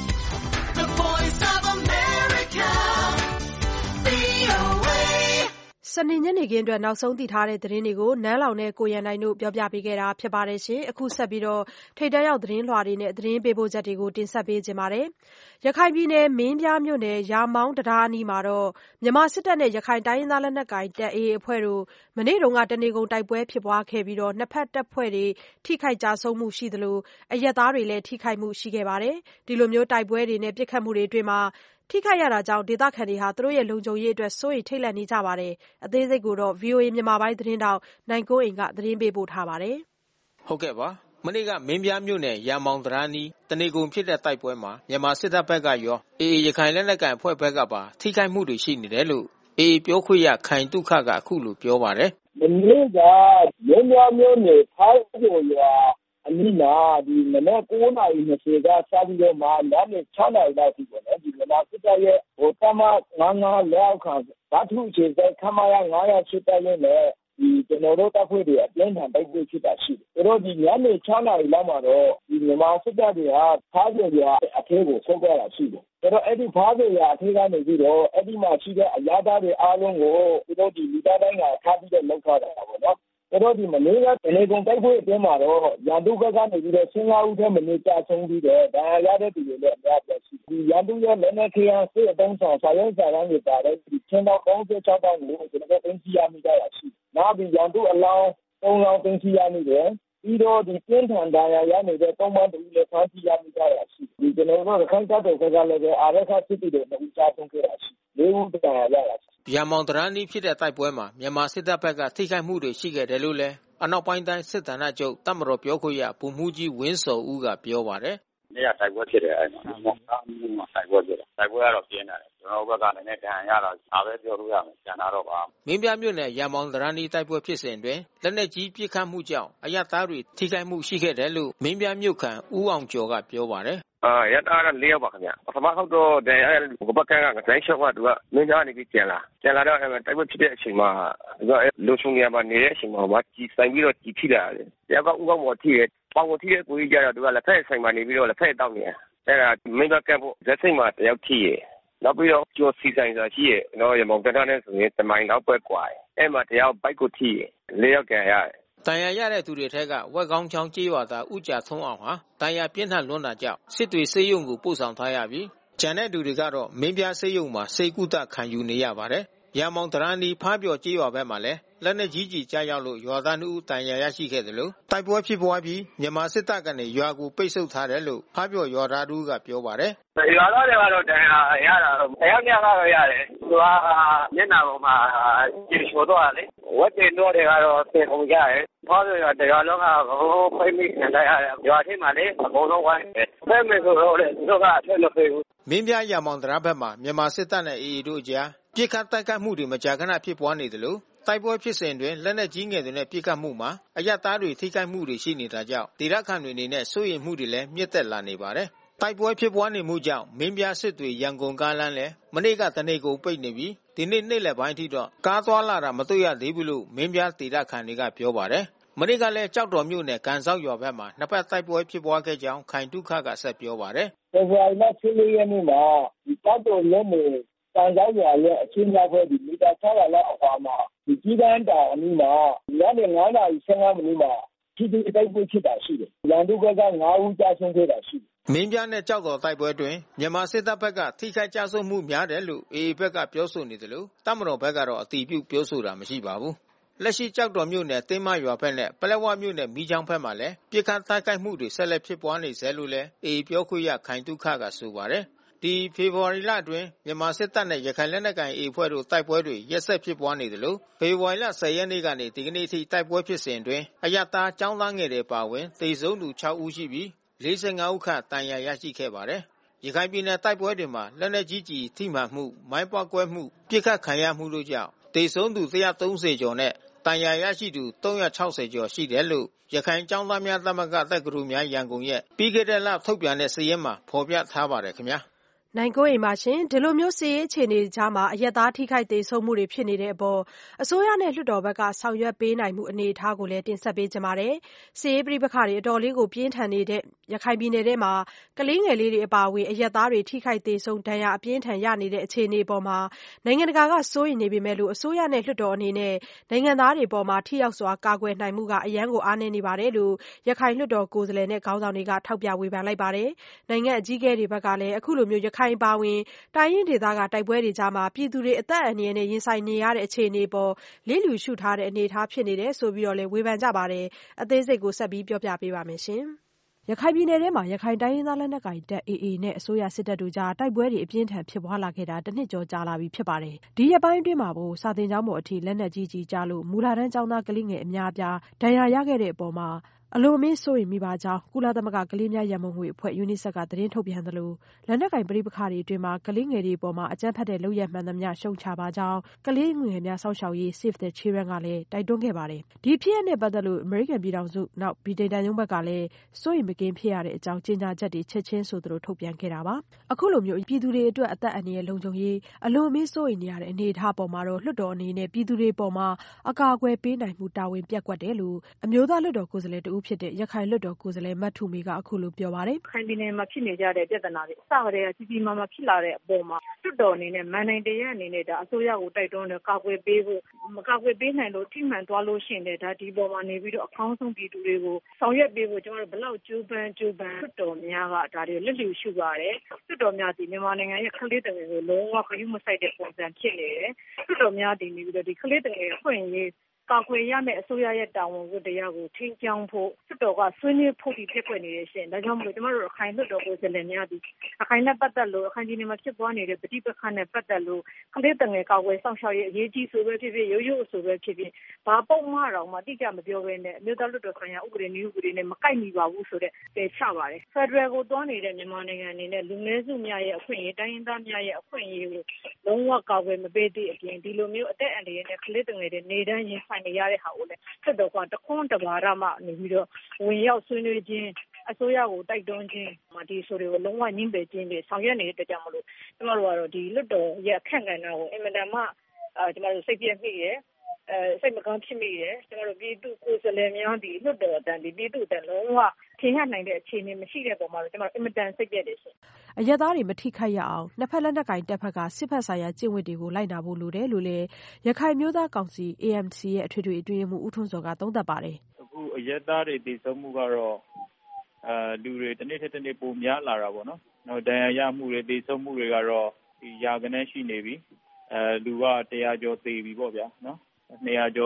the voice of America, စနေညနေခင်းအတွက်နောက်ဆုံးသိထားတဲ့သတင်းတွေကိုနန်းလောင်နဲ့ကိုရန်နိုင်တို့ပြောပြပေးခဲ့တာဖြစ်ပါတယ်ရှင်။အခုဆက်ပြီးတော့ထိပ်တန်းရောက်သတင်းလွှာတွေနဲ့သတင်းပေးပို့ချက်တွေကိုတင်ဆက်ပေးခြင်းပါတယ်။ရခိုင်ပြည်နယ်မင်းပြားမြို့နယ်ရာမောင်းတရားအနီးမှာတော့မြန်မာစစ်တပ်နဲ့ရခိုင်တိုင်းရင်းသားလက်နက်ကိုင်တပ် အေအေ အဖွဲ့တို့မနေ့တုန်းကတနေကုန်တိုက်ပွဲဖြစ်ပွားခဲ့ပြီးတော့နှစ်ဖက်တပ်ဖွဲ့တွေထိခိုက်ကြဆုံးမှုရှိသလိုအရပ်သားတွေလည်းထိခိုက်မှုရှိခဲ့ပါတယ်။ဒီလိုမျိုးတိုက်ပွဲတွေနဲ့ပြစ်ခတ်မှုတွေအတွင်းမှာထိခိုက်ရတာကြောင့်ဒေသခံတွေဟာသူတို့ရဲ့လုံခြုံရေးအတွက်စိုးရိမ်ထိတ်လန့်နေကြပါတယ်။အသေးစိတ်ကိုတော့ ဗွီအိုအေမြန်မာပိုင်းသတင်းတောက်နိုင်ကိုအိန်ကသတင်းပေးပို့ထားပါတယ်။ဟုတ်ကဲ့ပါ။မနေ့ကမင်းပြားမြို့နယ်ရာမောင်တရာနီးတနေကုန်ဖြစ်တဲ့တိုက်ပွဲမှာမြန်မာစစ်တပ်ဘက်ကရောအေအေရခိုင်လက်နက်ကိုင်အဖွဲ့ဘက်ကပါထိခိုက်မှုတွေရှိနေတယ်လို့အေအေပြောခွင့်ရခိုင်တုခကအခုလိုပြောပါတယ်။မနေ့ကမင်းပြားမြို့နယ်ဖားကျော်ရွာအနီးမှာဒီမနေ့ကိုးနာရီ၂၀ကစပြီးတော့မှညနေ၆နာရီလောက်ထိပေါ့နော်ဒီမြန်မာစစ်တပ်ရဲ့ဟိုတမငါးငါးလက်အောက်ခံဓာတုအခြေစိုက်ခမရငါးရာရှစ်တပ်ရဲ့နဲ့ဒီကျွန်တော်တို့တပ်ဖွဲ့တွေအပြင်းထန်တိုက်ပွဲဖြစ်တာရှိတယ်။ဒါတော့ဒီညနေ၆နာရီလောက်မှာတော့ဒီမြန်မာစစ်တပ်တွေကဖားကျော်ရွာအထက်ကိုဆုတ်သွားတာရှိတယ်။ဒါတော့အဲ့ဒီဖားကျော်ရွာအထက်ကနေပြီးတော့အဲ့ဒီမှာရှိတဲ့အရာသားတွေအားလုံးကိုသူတို့ဒီလူသားတိုင်းကထားပြီးတော့လောက်ထားတာပေါ့နော်။ဒါတော့ဒီမလေးကတနေကုန်တိုက်ပွဲအတွင်းမှာတော့ရန်သူဘက်ကနေပြီးတော့ဆင်းလာဦးတဲ့မနေ့ကြာဆုံးပြီးတော့ဒါရတဲ့သူတွေလည်းအများကြီးရှိဒီရန်သူရဲ့လက်နက်ခဲယမ်းစစ်အုံဆောင်စာရုံးစာတမ်းတွေပါတယ်ဒီချင်းတော့၃၆တောင်းကိုကျွန်တော်တင်စီရမိကြတာရှိနောက်ပြီးရန်သူအလောင်း၃လောင်းတင်စီရမိတယ်ပြီးတော့ဒီပြင်းထန်ဒဏ်ရာရနေတဲ့တောင်းပန်တူလည်းဖမ်းဆီးရမိကြတာရှိဒီကျွန်တော်တို့ခိုင်တပ်တော်ကလည်းအာရခစစ်တီတွေနဲ့ကြာဆုံးခဲ့တာရှိလေးဦးဒဏ်ရာရတာရှိရာမောင်တရာနီးဖြစ်တဲ့တိုက်ပွဲမှာမြန်မာစစ်တပ်ဘက်ကထိခိုက်မှုတွေရှိခဲ့တယ်လို့လည်းအနောက်ပိုင်းတိုင်းစစ်ဌာနချုပ်တပ်မတော်ပြောခွင့်ရဗိုလ်မှူးကြီးဝင်းစောဦးကပြောပါတယ်။နေ့ကတိုက်ပွဲဖြစ်တယ်အဲ့မှာမောင်သားမှုမှာတိုက်ပွဲဖြစ်တယ်။တိုက်ပွဲကတော့ပြင်းတယ်။ကျွန်တော်ဘက်ကလည်းနဲ့ဒဏ်ရာရတာဒါပဲပြောလို့ရမယ်။ကျန်တာတော့ပါ။မင်းပြမြို့နယ်ရာမောင်တရာနီးတိုက်ပွဲဖြစ်စဉ်အတွင်းလက်နက်ကြီးပစ်ခတ်မှုကြောင့်အရပ်သားတွေထိခိုက်မှုရှိခဲ့တယ်လို့မင်းပြမြို့ခံဦးအောင်ကျော်ကပြောပါတယ်။အာရတာကလေးပါခင်ဗျပထမဆုံးတော့တဲ့ဘဘကန်ကဂိုင်းရှော့ကသူကမင်းသားနေပြီးကျန်လာကျန်လာတော့တိုက်ပွဲဖြစ်တဲ့အချိန်မှာသူကလူချုံရမှာနေတဲ့အချိန်မှာဘာကြီးဆိုင်ပြီးတော့ကြီးထိလာတယ်။တရားကဥကောက်မော်ထိရဲ့ပေါင်ကိုထိရဲ့ကိုကြီးကြတော့သူကလက်ဖက်ဆိုင်မှာနေပြီးတော့လက်ဖက်တောက်နေတယ်။အဲ့ဒါမင်းသားကဖို့ဇက်စိတ်မှာတယောက်ထိရဲ့နောက်ပြီးတော့ကျော်စီဆိုင်စာရှိရဲ့တော့ရမောင်တန်းနဲ့ဆိုရင်တမိုင်နောက်ပွဲကွာရဲ့အဲ့မှာတယောက်ဘိုက်ကိုထိရဲ့လေးယောက်ကန်ရတယ်တန်ရာရတဲ့သူတွေထက်ကဝက်ကောင်းချောင်းကြေးရွာသားဥကြထုံးအောင်ဟာတန်ရာပြင်းထန်လွန်းတာကြောင့်စစ်တွေစေးရုံကိုပို့ဆောင်ထားရပြီးကျန်တဲ့သူတွေကတော့မင်းပြားစေးရုံမှာစေကုသခံယူနေရပါတယ်။ရာမောင်တရာနီဖားပြော်ကြေးရွာဘက်မှာလည်းလက်နက်ကြီးကြီးကြားရောက်လို့ရွာသားနှစ်ဦးတန်ရာရရှိခဲ့တယ်လို့တိုက်ပွဲဖြစ်ပွားပြီးမြန်မာစစ်တပ်ကနေရွာကိုပိတ်ဆို့ထားတယ်လို့ဖားပြော်ရွာသားတို့ကပြောပါတယ်ရွာသားတွေကတော့တန်ရာရတာတော့တယောက်နှစ်ယောက်ကတော့ရတယ်သူကမျက်နှာပေါ်မှာကျင်ချိုတော့လေဝက်တင်တော့တွေကတော့ပြင်ကုန်ကြတယ်ဘာလို့လဲတရားလုံးကဟိုဖိမိနေလိုက်ရတယ်ရွာထဲမှာလေအကုန်လုံးဝိုင်းတယ်ဖဲမယ်ဆိုတော့လေသူတို့ကအထက်မပေးဘူးမင်းပြရမောင်တရားဘက်မှာမြန်မာစစ်တပ်နဲ့ အေအေ တို့ကြားပြစ်ခတ်တိုက်ခိုက်မှုတွေမကြာခဏဖြစ်ပွားနေတယ်လို့တိုက်ပွဲဖြစ်စဉ်တွင်လက်နက်ကြီးငယ်တွေနဲ့ပစ်ခတ်မှုမှာအရပ်သားတွေထိခိုက်မှုတွေရှိနေတာကြောင့်ဒေသခံတွေအနေနဲ့စိုးရိမ်မှုတွေလည်းမြင့်တက်လာနေပါတယ်တိုက်ပွဲဖြစ်ပွားနေမှုကြောင့်မင်းပြစစ်တွေရန်ကုန်ကားလမ်းလည်းမနေ့ကတနေ့ကိုပိတ်နေပြီးဒီနေ့နေ့လယ်ပိုင်းထိတော့ကားသွားလာတာမတွေ့ရသေးဘူးလို့မင်းပြဒေသခံတွေကပြောပါတယ်မနေ့ကလည်းကြောက်တော်မြို့နယ်ကန်ဆောက်ရွာဘက်မှာနှစ်ဖက်တိုက်ပွဲဖြစ်ပွားခဲ့ကြောင်းခိုင်တုခကဆက်ပြောပါတယ်ဖေဖော်ဝါရီလဆယ်လေးရက်နေ့မှာဒီကြောက်တော်မြို့နယ်ကန်ဆောက်ရွာရဲ့အချင်းများဖွဲ့ဒီမီတာခြောက်ရာလောက်အကွာမှာဒီကြီးကန်းတောင်အနီးမှာညနေငါးနာရီဆယ်ငါးမိနစ်မှာဒီဒီတိုက်ပွဲဖြစ်တာရှိတယ်။ရန်သူဘက်ကငါးဦးကြာဆုံးခဲ့တာရှိတယ်။မင်းပြနဲ့ကြောက်တော်တိုက်ပွဲတွင်မြန်မာစစ်တပ်ဘက်ကထိခိုက်ကြဆုံးမှုများတယ်လို့ အေအေ ဘက်ကပြောဆိုနေတယ်လို့တပ်မတော်ဘက်ကတော့အတည်ပြုပြောဆိုတာမရှိပါဘူး။လက်ရှိကြောက်တော်မြို့နယ်တင်းမရွာဘက်နဲ့ပလက်ဝမြို့နယ်မီးချောင်းဘက်မှာလည်းပြစ်ခတ်တိုက်ခိုက်မှုတွေဆက်လက်ဖြစ်ပွားနေဆဲလို့လည်း အေအေ ပြောခွင့်ရခိုင်တုခကဆိုပါတယ်။ဒီဖေဖော်ဝါရီလအတွင်းမြန်မာစစ်တပ်နဲ့ရခိုင်လက်နက်ကိုင် အေအေ အဖွဲ့တို့တိုက်ပွဲတွေရက်ဆက်ဖြစ်ပွားနေတယ်လို့ဖေဖော်ဝါရီလဆယ်ရက်နေ့ကနေဒီကနေ့ထိတိုက်ပွဲဖြစ်စဉ်အတွင်းအရပ်သားចောင်းသားငယ်တွေပါဝင်သေဆုံးသူခြောက်ဦးရှိပြီးလေးဆယ်ငါးဦးခန့်ဒဏ်ရာရရှိခဲ့ပါတယ်။ရခိုင်ပြည်နယ်တိုက်ပွဲတွေမှာလက်နက်ကြီးကြီးထိမှန်မှုမိုင်းပေါက်ကွဲမှုပြစ်ခတ်ခံရမှုတို့ကြောင့်သေဆုံးသူတစ်ရာသုံးဆယ်ကျော်နဲ့ဒဏ်ရာရရှိသူသုံးရာခြောက်ဆယ်ကျော်ရှိတယ်လို့ရခိုင်ကျောင်းသားများသမဂ္ဂတက္ကသိုလ်များရန်ကုန်ရဲ့ပြီးခဲ့တဲ့လထုတ်ပြန်တဲ့စာရင်းမှာဖော်ပြထားပါတယ်ခင်ဗျာနိုင်ကိုအိမ်ပါရှင်ဒီလိုမျိုးစီးရေးအခြေအနေကြားမှာအရက်သားထိခိုက်သေးဆုံးမှုတွေဖြစ်နေတဲ့အပေါ်အစိုးရနဲ့လွှတ်တော်ဘက်ကဆောင်ရွက်ပေးနိုင်မှုအနေအထားကိုလည်းတင်ဆက်ပေးကြပါမယ်။စီးရေးပြိပခါတွေအတော်လေးကိုပြင်းထန်နေတဲ့ရခိုင်ပြည်နယ်ထဲမှာကလေးငယ်လေးတွေအပါအဝင်အရက်သားတွေထိခိုက်သေးဆုံးဒဏ်ရာအပြင်းထန်ရနေတဲ့အခြေအနေပေါ်မှာနိုင်ငံတကာကစိုးရိမ်နေပေမဲ့လို့အစိုးရနဲ့လွှတ်တော်အနေနဲ့နိုင်ငံသားတွေပေါ်မှာထိရောက်စွာကာကွယ်နိုင်မှုကအရန်ကိုအားနည်းနေပါတယ်လို့ရခိုင်လွှတ်တော်ကိုယ်စားလှယ်နဲ့ခေါင်းဆောင်တွေကထောက်ပြဝေဖန်လိုက်ပါတယ်။နိုင်ငံအကြီးအကဲတွေဘက်ကလည်းအခုလိုမျိုးရခိုင်ပါဝင်တိုင်းရင်းဒေသကတိုက်ပွဲတွေကြားမှာပြည်သူတွေအသက်အန္တရာယ်နဲ့ရင်ဆိုင်နေရတဲ့အခြေအနေပေါ်လစ်လျူရှုထားတဲ့အနေအထားဖြစ်နေတယ်ဆိုပြီးတော့လည်းဝေဖန်ကြပါတယ်။အသေးစိတ်ကိုဆက်ပြီးပြောပြပေးပါမယ်ရှင်။ရခိုင်ပြည်နယ်ထဲမှာရခိုင်တိုင်းရင်းသားလက်နက်ကိုင်တပ် အေအေ နဲ့အစိုးရစစ်တပ်တို့ကြားတိုက်ပွဲတွေအပြင်းထန်ဖြစ်ပွားလာခဲ့တာတစ်နှစ်ကျော်ကြာလာပြီဖြစ်ပါတယ်။ဒီရက်ပိုင်းအတွင်းမှာကိုစာသင်ကျောင်းပေါ်အထိလက်နက်ကြီးကြီးကြားလို့မူလာတန်းကျောင်းသားကလေးငယ်အများအပြားဒဏ်ရာရခဲ့တဲ့အပေါ်မှာအလိုအမင်းစိုးရိမ်မိပါကြောင်းကုလသမဂ္ဂကလေးများရန်ပုံငွေအဖွဲ့ UNICEF ကသတင်းထုတ်ပြန်သလိုလက်နက်ကင်ပဋိပက္ခတွေအတွင်းမှာကလေးငယ်တွေပေါ်မှာအကြမ်းဖက်တဲ့လုပ်ရမှန်သမျှရှုံချပါကြောင်းကလေးငယ်များစောင့်ရှောက်ရေး Save the Children ကလည်းတိုက်တွန်းခဲ့ပါတယ်။ဒီဖြစ်ရပ်နဲ့ပတ်သက်လို့အမေရိကန်ပြည်ထောင်စုနောက်ဗြိတိန်တန်ယုံဘက်ကလည်းစိုးရိမ်မကင်းဖြစ်ရတဲ့အကြောင်းကြေညာချက်တွေချက်ချင်းဆိုသလိုထုတ်ပြန်ခဲ့တာပါ။အခုလိုမျိုးပြည်သူတွေအတွက်အသက်အန္တရာယ်လုံခြုံရေးအလိုအမင်းစိုးရိမ်နေရတဲ့အနေအထားပေါ်မှာတော့လွှတ်တော်အနေနဲ့ပြည်သူတွေပေါ်မှာအကာအကွယ်ပေးနိုင်မှုတာဝန်ပြတ်ကွက်တယ်လို့အမျိုးသားလွှတ်တော်ကိုယ်စားလှယ်တဦးဖြစ်တဲ့ရခိုင်လွှတ်တော်ကိုယ်စားလှယ်မထုမေကအခုလိုပြောပါတယ်။ခိုင်ပြည်နယ်မှာဖြစ်နေကြတဲ့ပြဿနာတွေအစကတည်းကကြီးကြီးမားမားဖြစ်လာတဲ့အပေါ်မှာလွှတ်တော်အနေနဲ့မန်နိုင်တရားအနေနဲ့ဒါအစိုးရကိုတိုက်တွန်းတယ်ကာကွယ်ပေးဖို့မကာကွယ်ပေးနိုင်လို့ထိမှန်သွားလို့ရှိရင်ဒါဒီပေါ်မှာနေပြီးတော့အကောင်းဆုံးပြည်သူတွေကိုဆောင်ရွက်ပေးဖို့ကျွန်တော်တို့ဘယ်လောက်ကြိုးပမ်းကြိုးပမ်းလွှတ်တော်များကဒါတွေလက်လျှူရှုပါတယ်လွှတ်တော်များဒီမြန်မာနိုင်ငံရဲ့ကလေးတငယ်ကိုလုံးဝခရီးမဆိုင်တဲ့ပုံစံဖြစ်နေတယ်လွှတ်တော်များဒီနေပြီးတော့ဒီကလေးတငယ်အခွင့်အရေးကာကွယ်ရမယ့်အစိုးရရဲ့တာဝန်ဝတ္တရားကိုထိန်းကျောင်းဖို့လွှတ်တော်ကဆွေးနွေးဖို့ဒီဖြစ်ခွင့်နေရရှင်ဒါကြောင့်မို့ကျွန်တော်တို့အခိုင်လွှတ်တော်ကိုယ်စားလှယ်များဒီအခိုင်နဲ့ပတ်သက်လို့အခိုင်ဒီနေမှာဖြစ်ပွားနေတဲ့ပဋိပက္ခနဲ့ပတ်သက်လို့ကလေးတငယ်ကာကွယ်ဆောင်ရှောက်ရေးအရေးကြီးဆိုပဲဖြစ်ဖြစ်ရိုးရိုးအဆိုပဲဖြစ်ဖြစ်ဘာပုံမှန်တော့မှတိကျမပြောဘဲနဲ့အမျိုးသားလွှတ်တော်ဆိုင်ရာဥပဒေနည်းဥပဒေနဲ့မကိုက်ညီပါဘူးဆိုတဲ့ပယ်ချပါတယ်ဖက်ဒရယ်ကိုတွန်းနေတဲ့မြန်မာနိုင်ငံအနေနဲ့လူနည်းစုများရဲ့အခွင့်အရေးတိုင်းရင်းသားများရဲ့အခွင့်အရေးကိုလုံးဝကာကွယ်မပေးသည့်အပြင်ဒီလိုမျိုးအသက်အန္တရာယ်နဲ့ကလေးတငယ်တွေနေတန်းရင်ဆိုင်နေရတဲ့ဟာကိုလည်းဆက်တော့ကတခွန်းတဘာရမှနေပြီးတော့ဝင်ရောက်ဆွေးနွေးခြင်းအစိုးရကိုတိုက်တွန်းခြင်းဒီဆိုတွေကိုလုံးဝညှင်းပယ်ခြင်းတွေဆောင်ရွက်နေတဲ့အတွက်ကြောင့်မလို့ကျမတို့ကတော့ဒီလွတ်တော်ရဲ့အခက်အခဲကိုအင်မတန်မှအဲကျမတို့စိတ်ပြည့်မိရယ်အဲစိတ်မကောင်းဖြစ်မိရယ်ကျမတို့ပြည်သူကိုယ်စားလှယ်များဒီလွတ်တော်အတန်ဒီပြည်သူအတန်လုံးဝထင်ဟနိုင်တဲ့အခြေအနေမရှိတဲ့ပုံမှာတော့ကျမတို့အင်မတန်စိတ်ပြည့်တယ်ရှင်အရက်သားတွေမထိခိုက်ရအောင်နှစ်ဖက်လက်နက်ကင်တပ်ဖက်ကစစ်ဖက်ဆိုင်ရာကျင့်ဝတ်တွေကိုလိုက်နာဖို့လိုတယ်လို့လည်းရခိုင်မျိုးသားကောင်စီ အေအမ်စီ ရဲ့အထွေထွေအတွင်းမှုဦးထွန်းစောကသုံးသပ်ပါတယ်အခုအရက်သားတွေတည်ဆုံမှုကတော့အဲလူတွေတစ်နေ့တစ်နေ့ပိုများလာတာပေါ့နော်နောက်ဒဏ်ရာရမှုတွေတည်ဆုံမှုတွေကတော့ဒီရာကနေရှိနေပြီအဲလူကတရားကျော်သေပြီပေါ့ဗျာနော်နှစ်ရာကျော်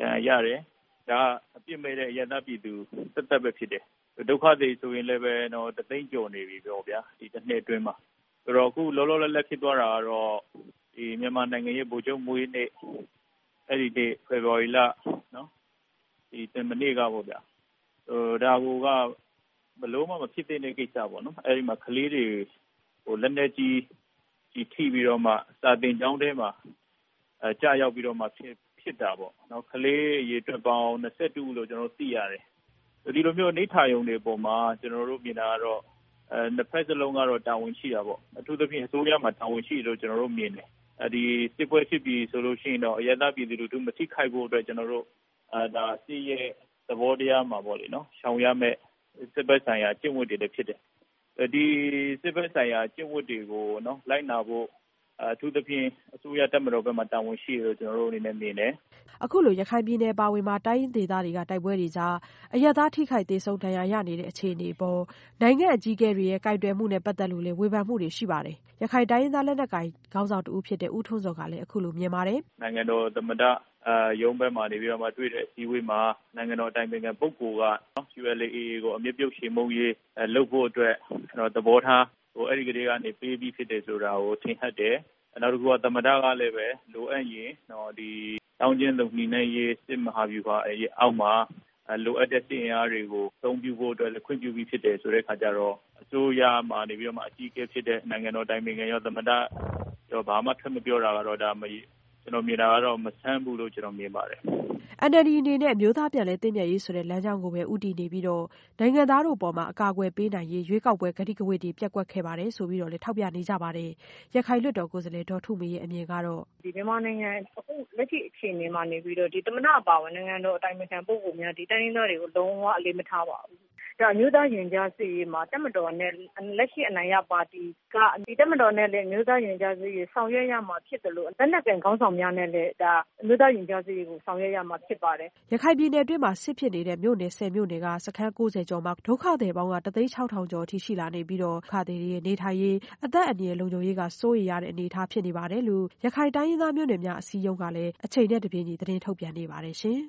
ဒဏ်ရာရတယ်ဒါအပြစ်မဲ့တဲ့အရပ်သားပြည်သူသက်သက်ပဲဖြစ်တယ်ဒုက္ခတွေဆိုရင်လည်းပဲတော့တသိန်းကျော်နေပြီပြောဗျာဒီတစ်နှစ်အတွင်းမှာဆိုတော့အခုလောလောလတ်လတ်ဖြစ်သွားတာကတော့ဒီမြန်မာနိုင်ငံရဲ့ဗိုလ်ချုပ်မွေးနေ့အဲ့ဒီနေ့ဖေဖော်ဝါရီလနော်ဒီတမနေ့ကပေါ့ဗျာဟိုဒါကူကဘလို့မှမဖြစ်တဲ့ကိစ္စပေါ့နော်အဲ့ဒီမှာကလေးတွေဟိုလက်နေကြီးကြီးထိပြီးတော့မှစာတင်ကျောင်းထဲမှာအဲကြာရောက်ပြီးတော့မှဖြစ်ဖြစ်တာပေါ့နော်ကလေးရေတွက်ပေါင်း၂၁လို့ကျွန်တော်သိရတယ်ဒီလိုမျိုးနေထိုင်ုံတွေပုံမှာကျွန်တော်တို့မြင်တာကတော့အဲနှစ်ဖက်စလုံးကတော့တာဝန်ရှိတာပေါ့အထူးသဖြင့်အစိုးရမှာတာဝန်ရှိလို့ကျွန်တော်တို့မြင်တယ်အဲဒီစစ်ပွဲဖြစ်ပြီးဆိုလို့ရှိရင်တော့အရပ်သားပြည်သူတို့မထိခိုက်ဖို့အတွက်ကျွန်တော်တို့အဲဒါစီးရဲ့သဘောတရားမှာပေါ့လေနော်ရှောင်ရမယ့်စစ်ဘက်ဆိုင်ရာကျင့်ဝတ်တွေလည်းဖြစ်တယ်ဒီစစ်ဘက်ဆိုင်ရာကျင့်ဝတ်တွေကိုနော်လိုက်နာဖို့အထူးသဖြင့်အစိုးရတပ်မတော်ဘက်မှာတာဝန်ရှိတယ်လို့ကျွန်တော်တို့အနေနဲ့မြင်တယ်အခုလိုရခိုင်ပြည်နယ်ပါဝင်မှာတိုင်းဒေသတွေကတိုက်ပွဲတွေကြားအရပ်သားထိခိုက်သေးဆုံးဒဏ်ရာရနေတဲ့အခြေအနေပေါ်နိုင်ငံအကြီးအကဲတွေရဲ့ကိုင်တွယ်မှုနဲ့ပတ်သက်လို့လည်းဝေဖန်မှုတွေရှိပါတယ်ရခိုင်တိုင်းရင်းသားလက်နက်ကိုင်ခေါင်းဆောင်တဦးဖြစ်တဲ့ဦးထွန်းစောကလည်းအခုလိုမြင်ပါတယ်နိုင်ငံတော်သမ္မတအာရုံးဘက်မှာနေပြီးတော့မှတွေ့တဲ့အစည်းအဝေးမှာနိုင်ငံတော်အတိုင်ပင်ခံပုဂ္ဂိုလ်ကနော် ယူ အယ် အေ အေ ကိုအမြင့်ပြုတ်ချေမှုန်းရေးလုပ်ဖို့အတွက်တော့သဘောထားဟိုအဲ့ဒီကလေးကနေပေးပြီးဖြစ်တယ်ဆိုတာကိုထင်ဟပ်တယ်နောက်တစ်ခုကသမ္မတကလည်းပဲလိုအပ်ရင်တော့ဒီတောင်းကျင်းလုံနှိမ့်နေရေးစစ်မဟာဗျူဟာအောက်မှာလိုအပ်တဲ့စစ်အင်အားတွေကိုသုံးပြုဖို့အတွက်ခွင့်ပြုပြီးဖြစ်တယ်ဆိုတဲ့အခါကျတော့အစိုးရမှာနေပြီးတော့မှအကြီးအကဲဖြစ်တဲ့နိုင်ငံတော်တိုင်ပင်ခံရောသမ္မတရောဘာမှထပ်မပြောတာကတော့ဒါမကျွန်တော်မြင်တာကတော့မဆန်းဘူးလို့ကျွန်တော်မြင်ပါတယ်အန် အယ် ဒီ အနေနဲ့အမျိုးသားပြန်လည်သင့်မြတ်ရေးဆိုတဲ့လမ်းကြောင်းကိုပဲဦးတည်နေပြီးတော့နိုင်ငံသားတို့ပေါ်မှာအကာအကွယ်ပေးနိုင်ရေးရွေးကောက်ပွဲကတိကဝတ်တွေပြက်ကွက်ခဲ့ပါတယ်ဆိုပြီးတော့လည်းထောက်ပြနေကြပါတယ်ရခိုင်လွှတ်တော်ကိုယ်စားလှယ်ဒေါ်ထုမေရဲ့အမြင်ကတော့ဒီမြန်မာနိုင်ငံအခုလက်ရှိအခြေအနေမှာနေပြီးတော့ဒီသမ္မတအပါဝင်နိုင်ငံတော်အတိုင်ပင်ခံပုဂ္ဂိုလ်များဒီတိုင်းရင်းသားတွေကိုလုံးဝအလေးမထားပါဘူးဒါအမျိုးသားရင်ကြားစစ်ရေးမှာတက်မတော်နဲ့လက်ရှိအနိုင်ရပါတီကဒီတက်မတော်နဲ့လည်းမျိုးသားရင်ကြားစစ်ရေးဆောင်ရွက်ရမှာဖြစ်တယ်လို့လက်နက်ကန်ခေါင်းဆောင်များနဲ့လည်းဒါအမျိုးသားရင်ကြားစစ်ရေးကိုဆောင်ရွက်ရမှာဖြစ်ပါတယ်ရခိုင်ပြည်နယ်အတွင်းမှာစစ်ဖြစ်နေတဲ့မြို့နယ်ဆယ်မြို့နယ်ကစခန်း၉၀ကျော်မှာဒုက္ခသည်ပေါင်းကတသိန်းခြောက်ထောင်ကျော်အထိရှိလာနေပြီးတော့ဒုက္ခသည်တွေရဲ့နေထိုင်ရေးအသက်အန္တရာယ်လုံခြုံရေးကစိုးရိမ်ရတဲ့အနေအထားဖြစ်နေပါတယ်လို့ရခိုင်တိုင်းရင်းသားမြို့နယ်များအစည်းအရုံးကလည်းအချိန်နဲ့တပြေးညီသတင်းထုတ်ပြန်နေပါတယ်ရှင်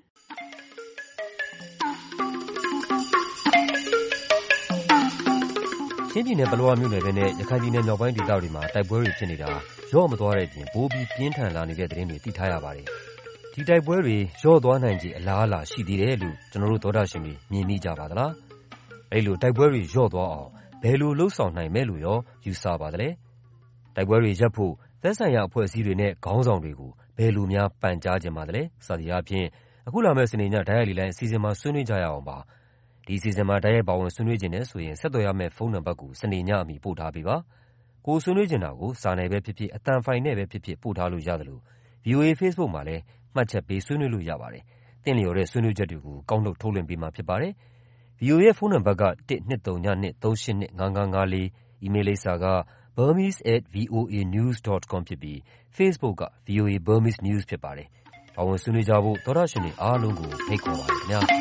ချင်းပြည်နယ်ပလောဝမြို့နယ်နဲ့ရခိုင်ပြည်နယ်မြောက်ပိုင်းဒေသတွေမှာတိုက်ပွဲတွေဖြစ်နေတာရော့မသွားတဲ့ပြင်ပိုပြီးပြင်းထန်လာနေတဲ့သတင်းတွေသိထားရပါတယ်။ဒီတိုက်ပွဲတွေရော့သွားနိုင်ခြေအလားအလာရှိသေးတယ်လို့ကျွန်တော်တို့သောတာရှင်တွေမြင်မိကြပါသလား။အဲဒီလိုတိုက်ပွဲတွေရော့သွားအောင်ဘယ်လိုလှုပ်ဆောင်နိုင်မယ်လို့ရောယူဆပါသလဲ။တိုက်ပွဲတွေရပ်ဖို့သက်ဆိုင်ရာအဖွဲ့အစည်းတွေနဲ့ခေါင်းဆောင်တွေကိုဘယ်လိုများပန်ကြားကြပါသလဲ။စသည်အားဖြင့်အခုလာမယ့်စနေညဓာတ်ရိုက်လေလိုင်းအစီအစဉ်မှာဆွေးနွေးကြရအောင်ပါ။ဒီအစီအစဉ်မှာဓာတ်ရိုက်ပါဝင်ဆွေးနွေးခြင်းနဲ့ဆိုရင်ဆက်သွယ်ရမယ့်ဖုန်းနံပါတ်ကိုစနေညအမီပို့ထားပေးပါ။ကိုဆွေးနွေးချင်တာကိုစာနယ်ပဲဖြစ်ဖြစ်အသံဖိုင်နဲ့ပဲဖြစ်ဖြစ်ပို့ထားလို့ရတယ်လို့ ဗွီအိုအေ Facebook မှာလည်းမှတ်ချက်ပေးဆွေးနွေးလို့ရပါတယ်။သင့်လျော်တဲ့ဆွေးနွေးချက်တွေကိုကောက်နှုတ်ထုတ်လွှင့်ပေးမှာဖြစ်ပါတယ်။ ဗွီအိုအေရဲ့ဖုန်းနံပါတ်ကတစ် နှစ် သုံး ည နှစ် သုံး ရှစ် နှစ် ငါး ငါး ငါး လေး အီးမေးလ်လိပ်စာက burmese at v o a news dot com ဖြစ်ပြီး Facebook က ဗွီအိုအေ Burmese News ဖြစ်ပါတယ်။ပါဝင်ဆွေးနွေးကြဖို့သောတာရှင်တွေအားလုံးကိုဖိတ်ခေါ်ပါတယ်ခင်ဗျာ။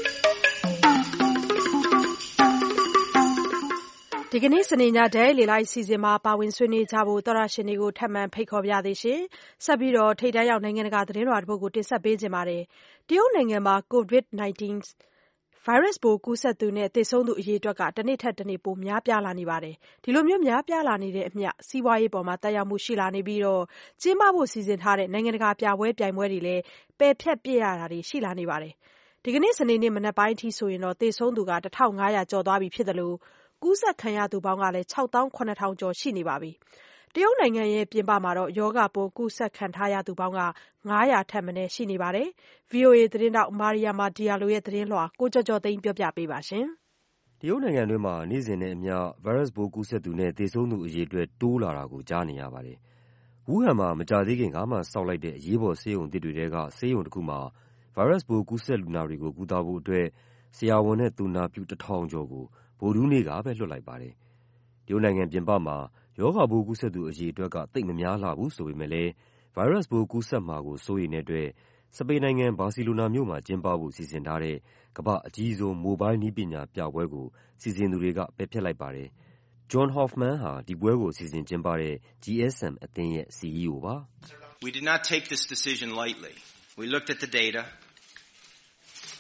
ဒီကနေ့စနေညဓာတ်ရိုက်လေလိုက်အစီအစဉ်မှာပါဝင်ဆွေးနွေးကြဖို့သောတရှင်တွေကိုထပ်မံဖိတ်ခေါ်ပါရစေရှင်။ဆက်ပြီးတော့ထိပ်တန်းရောက်နိုင်ငံတကာသတင်းတော်တစ်ပုဒ်ကိုတင်ဆက်ပေးခြင်းပါတယ်။တရုတ်နိုင်ငံမှာ ကိုဗစ် ၁၉ ဗိုင်းရပ်စ်ပိုးကူးစက်သူနဲ့သေဆုံးသူအရေအတွက်ကတစ်နေ့ထက်တစ်နေ့ပိုများပြားလာနေပါတယ်။ဒီလိုမျိုးများပြားလာနေတဲ့အမျှစီးပွားရေးပေါ်မှာသက်ရောက်မှုရှိလာနေပြီးတော့ကျင်းပဖို့စီစဉ်ထားတဲ့နိုင်ငံတကာပြပွဲပြိုင်ပွဲတွေလည်းပယ်ဖျက်ပြစ်ရတာတွေရှိလာနေပါတယ်။ဒီကနေ့စနေနေ့မနက်ပိုင်းအထိဆိုရင်တော့သေဆုံးသူကတစ်ထောင်ငါးရာကျော်သွားပြီဖြစ်တယ်လို့ကူးစက်ခံရသူပေါင်းကလည်းခြောက်သောင်းခုနှစ်ထောင်ကျော်ရှိနေပါပြီ။တရုတ်နိုင်ငံရဲ့ပြင်ပမှာတော့ယောဂပိုးကူးစက်ခံထားရသူပေါင်းကငါးရာထက်မနည်းရှိနေပါတယ်။ ဗွီအိုအေသတင်းတောက်မာရီယာမာဒီယာလိုရဲ့သတင်းလွှာကိုကျော်ကျော်သိန်းပြောပြပေးပါရှင်။တရုတ်နိုင်ငံတွင်းမှာနေ့စဉ်နဲ့အမျှဗိုင်းရပ်စ်ပိုးကူးစက်သူနဲ့သေဆုံးသူအရေအတွက်တိုးလာတာကိုကြားနေရပါတယ်။ဝူဟန်မှာမကြာသေးခင်ကမှဆောက်လိုက်တဲ့အရေးပေါ်ဆေးရုံသစ်တွေထဲကဆေးရုံတစ်ခုမှာဗိုင်းရပ်စ်ပိုးကူးစက်လူနာတွေကိုကုသဖို့အတွက်ဆရာဝန်နဲ့သူနာပြုတစ်ထောင်ကျော်ကိုဗုဒ္ဓဟူးနေ့ကပဲလွှတ်လိုက်ပါတယ်။တရုတ်နိုင်ငံပြင်ပမှာရောဂါပိုးကူးစက်သူအရေအတွက်ကသိပ်မများလှဘူးဆိုပေမဲ့လည်းဗိုင်းရပ်စ်ပိုးကူးစက်မှာကိုစိုးရိမ်တဲ့အတွက်စပိန်နိုင်ငံဘာစီလိုနာမြို့မှာကျင်းပဖို့စီစဉ်ထားတဲ့ကမ္ဘာ့အကြီးဆုံးမိုဘိုင်းနည်းပညာပြပွဲကိုစီစဉ်သူတွေကပယ်ဖျက်လိုက်ပါတယ်။ John Hoffman ဟာဒီပွဲကိုစီစဉ်ကျင်းပတဲ့ ဂျီ အက်စ် အမ် အသင်းရဲ့ စီ အီး အို ပါ။ We did not take this decision lightly. We looked at the data.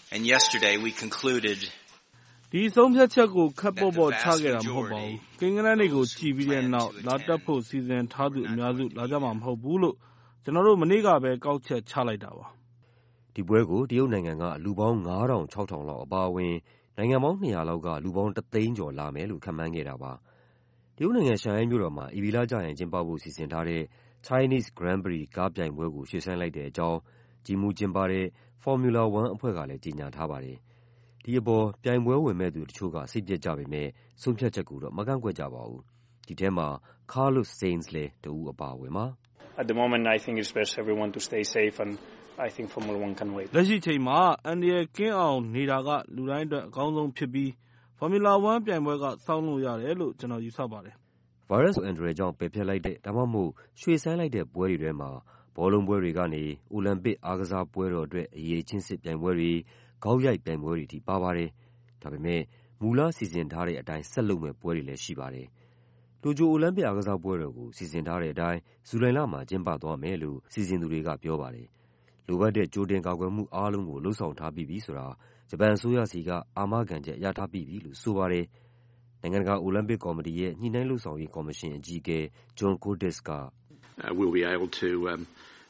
And yesterday we concluded ဒီဆုံးဖြတ်ချက်ကိုခပ်ပေါ့ပေါ့ချခဲ့တာမဟုတ်ပါဘူး။ကိန်းဂဏန်းတွေကိုကြည့်ပြီးတဲ့နောက်လာတက်ဖို့စီစဉ်ထားသူအများစုလာကြမှာမဟုတ်ဘူးလို့ကျွန်တော်တို့မနေ့ကပဲကောက်ချက်ချလိုက်တာပါ။ဒီပွဲကိုတရုတ်နိုင်ငံကလူပေါင်းငါးထောင်ခြောက်ထောင်လောက်အပါအဝင်နိုင်ငံပေါင်းနှစ်ရာလောက်ကလူပေါင်းတစ်သိန်းကျော်လာမယ်လို့ခန့်မှန်းခဲ့တာပါ။တရုတ်နိုင်ငံရှန်ဟိုင်းမြို့တော်မှာဧပြီလကျရင်ကျင်းပဖို့စီစဉ်ထားတဲ့ Chinese Grand Prix ကားပြိုင်ပွဲကိုရွှေ့ဆိုင်းလိုက်တဲ့အကြောင်းကြီးမှူးကျင်းပတဲ့ Formula One အဖွဲ့ကလည်းကြေညာထားပါတယ်။ဒီအပေါ်ပြိုင်ပွဲဝင်မဲ့သူတချို့ကစိတ်ပျက်ကြပေမဲ့ဆုံးဖြတ်ချက်ကိုတော့မကန့်ကွက်ကြပါဘူး။ဒီထဲမှာ Carlos Sainz လည်းတဦးအပါအဝင်ပါ။ At the moment I think it's best everyone to stay safe and I think Formula One can wait. လက်ရှိချိန်မှာအန်ဒီရဲ့ကင်းအောင်နေတာကလူတိုင်းအတွက်အကောင်းဆုံးဖြစ်ပြီး Formula One ပြိုင်ပွဲကစောင့်လို့ရတယ်လို့ကျွန်တော်ယူဆပါတယ်။ Virus အန်ဒရယ်ကြောင့်ပယ်ဖျက်လိုက်တဲ့ဒါမှမဟုတ်ရွှေ့ဆိုင်းလိုက်တဲ့ပွဲတွေထဲမှာဘောလုံးပွဲတွေကနေအိုလံပစ်အားကစားပွဲတော်အတွက်အရေးချင်းစစ်ပြိုင်ပွဲတွေဂေါက်ရိုက်ပြိုင်ပွဲတွေထိပါပါတယ်။ဒါပေမဲ့မူလစီစဉ်ထားတဲ့အတိုင်းဆက်လုပ်မဲ့ပွဲတွေလည်းရှိပါတယ်။တိုကျိုအိုလံပစ်အားကစားပွဲတော်ကိုစီစဉ်ထားတဲ့အတိုင်းဇူလိုင်လမှာကျင်းပသွားမယ်လို့စီစဉ်သူတွေကပြောပါတယ်။လိုအပ်တဲ့ကြိုတင်ကာကွယ်မှုအားလုံးကိုလှုံ့ဆော်ထားပြီးပြီဆိုတာဂျပန်အစိုးရစီကအာမခံချက်ရထားပြီးပြီလို့ဆိုပါတယ်။နိုင်ငံတကာအိုလံပစ်ကော်မတီရဲ့ညှိနှိုင်းလှုပ်ဆောင်ရေးကော်မရှင်အကြီးအကဲ John Cordes က Uh, we'll be able to um,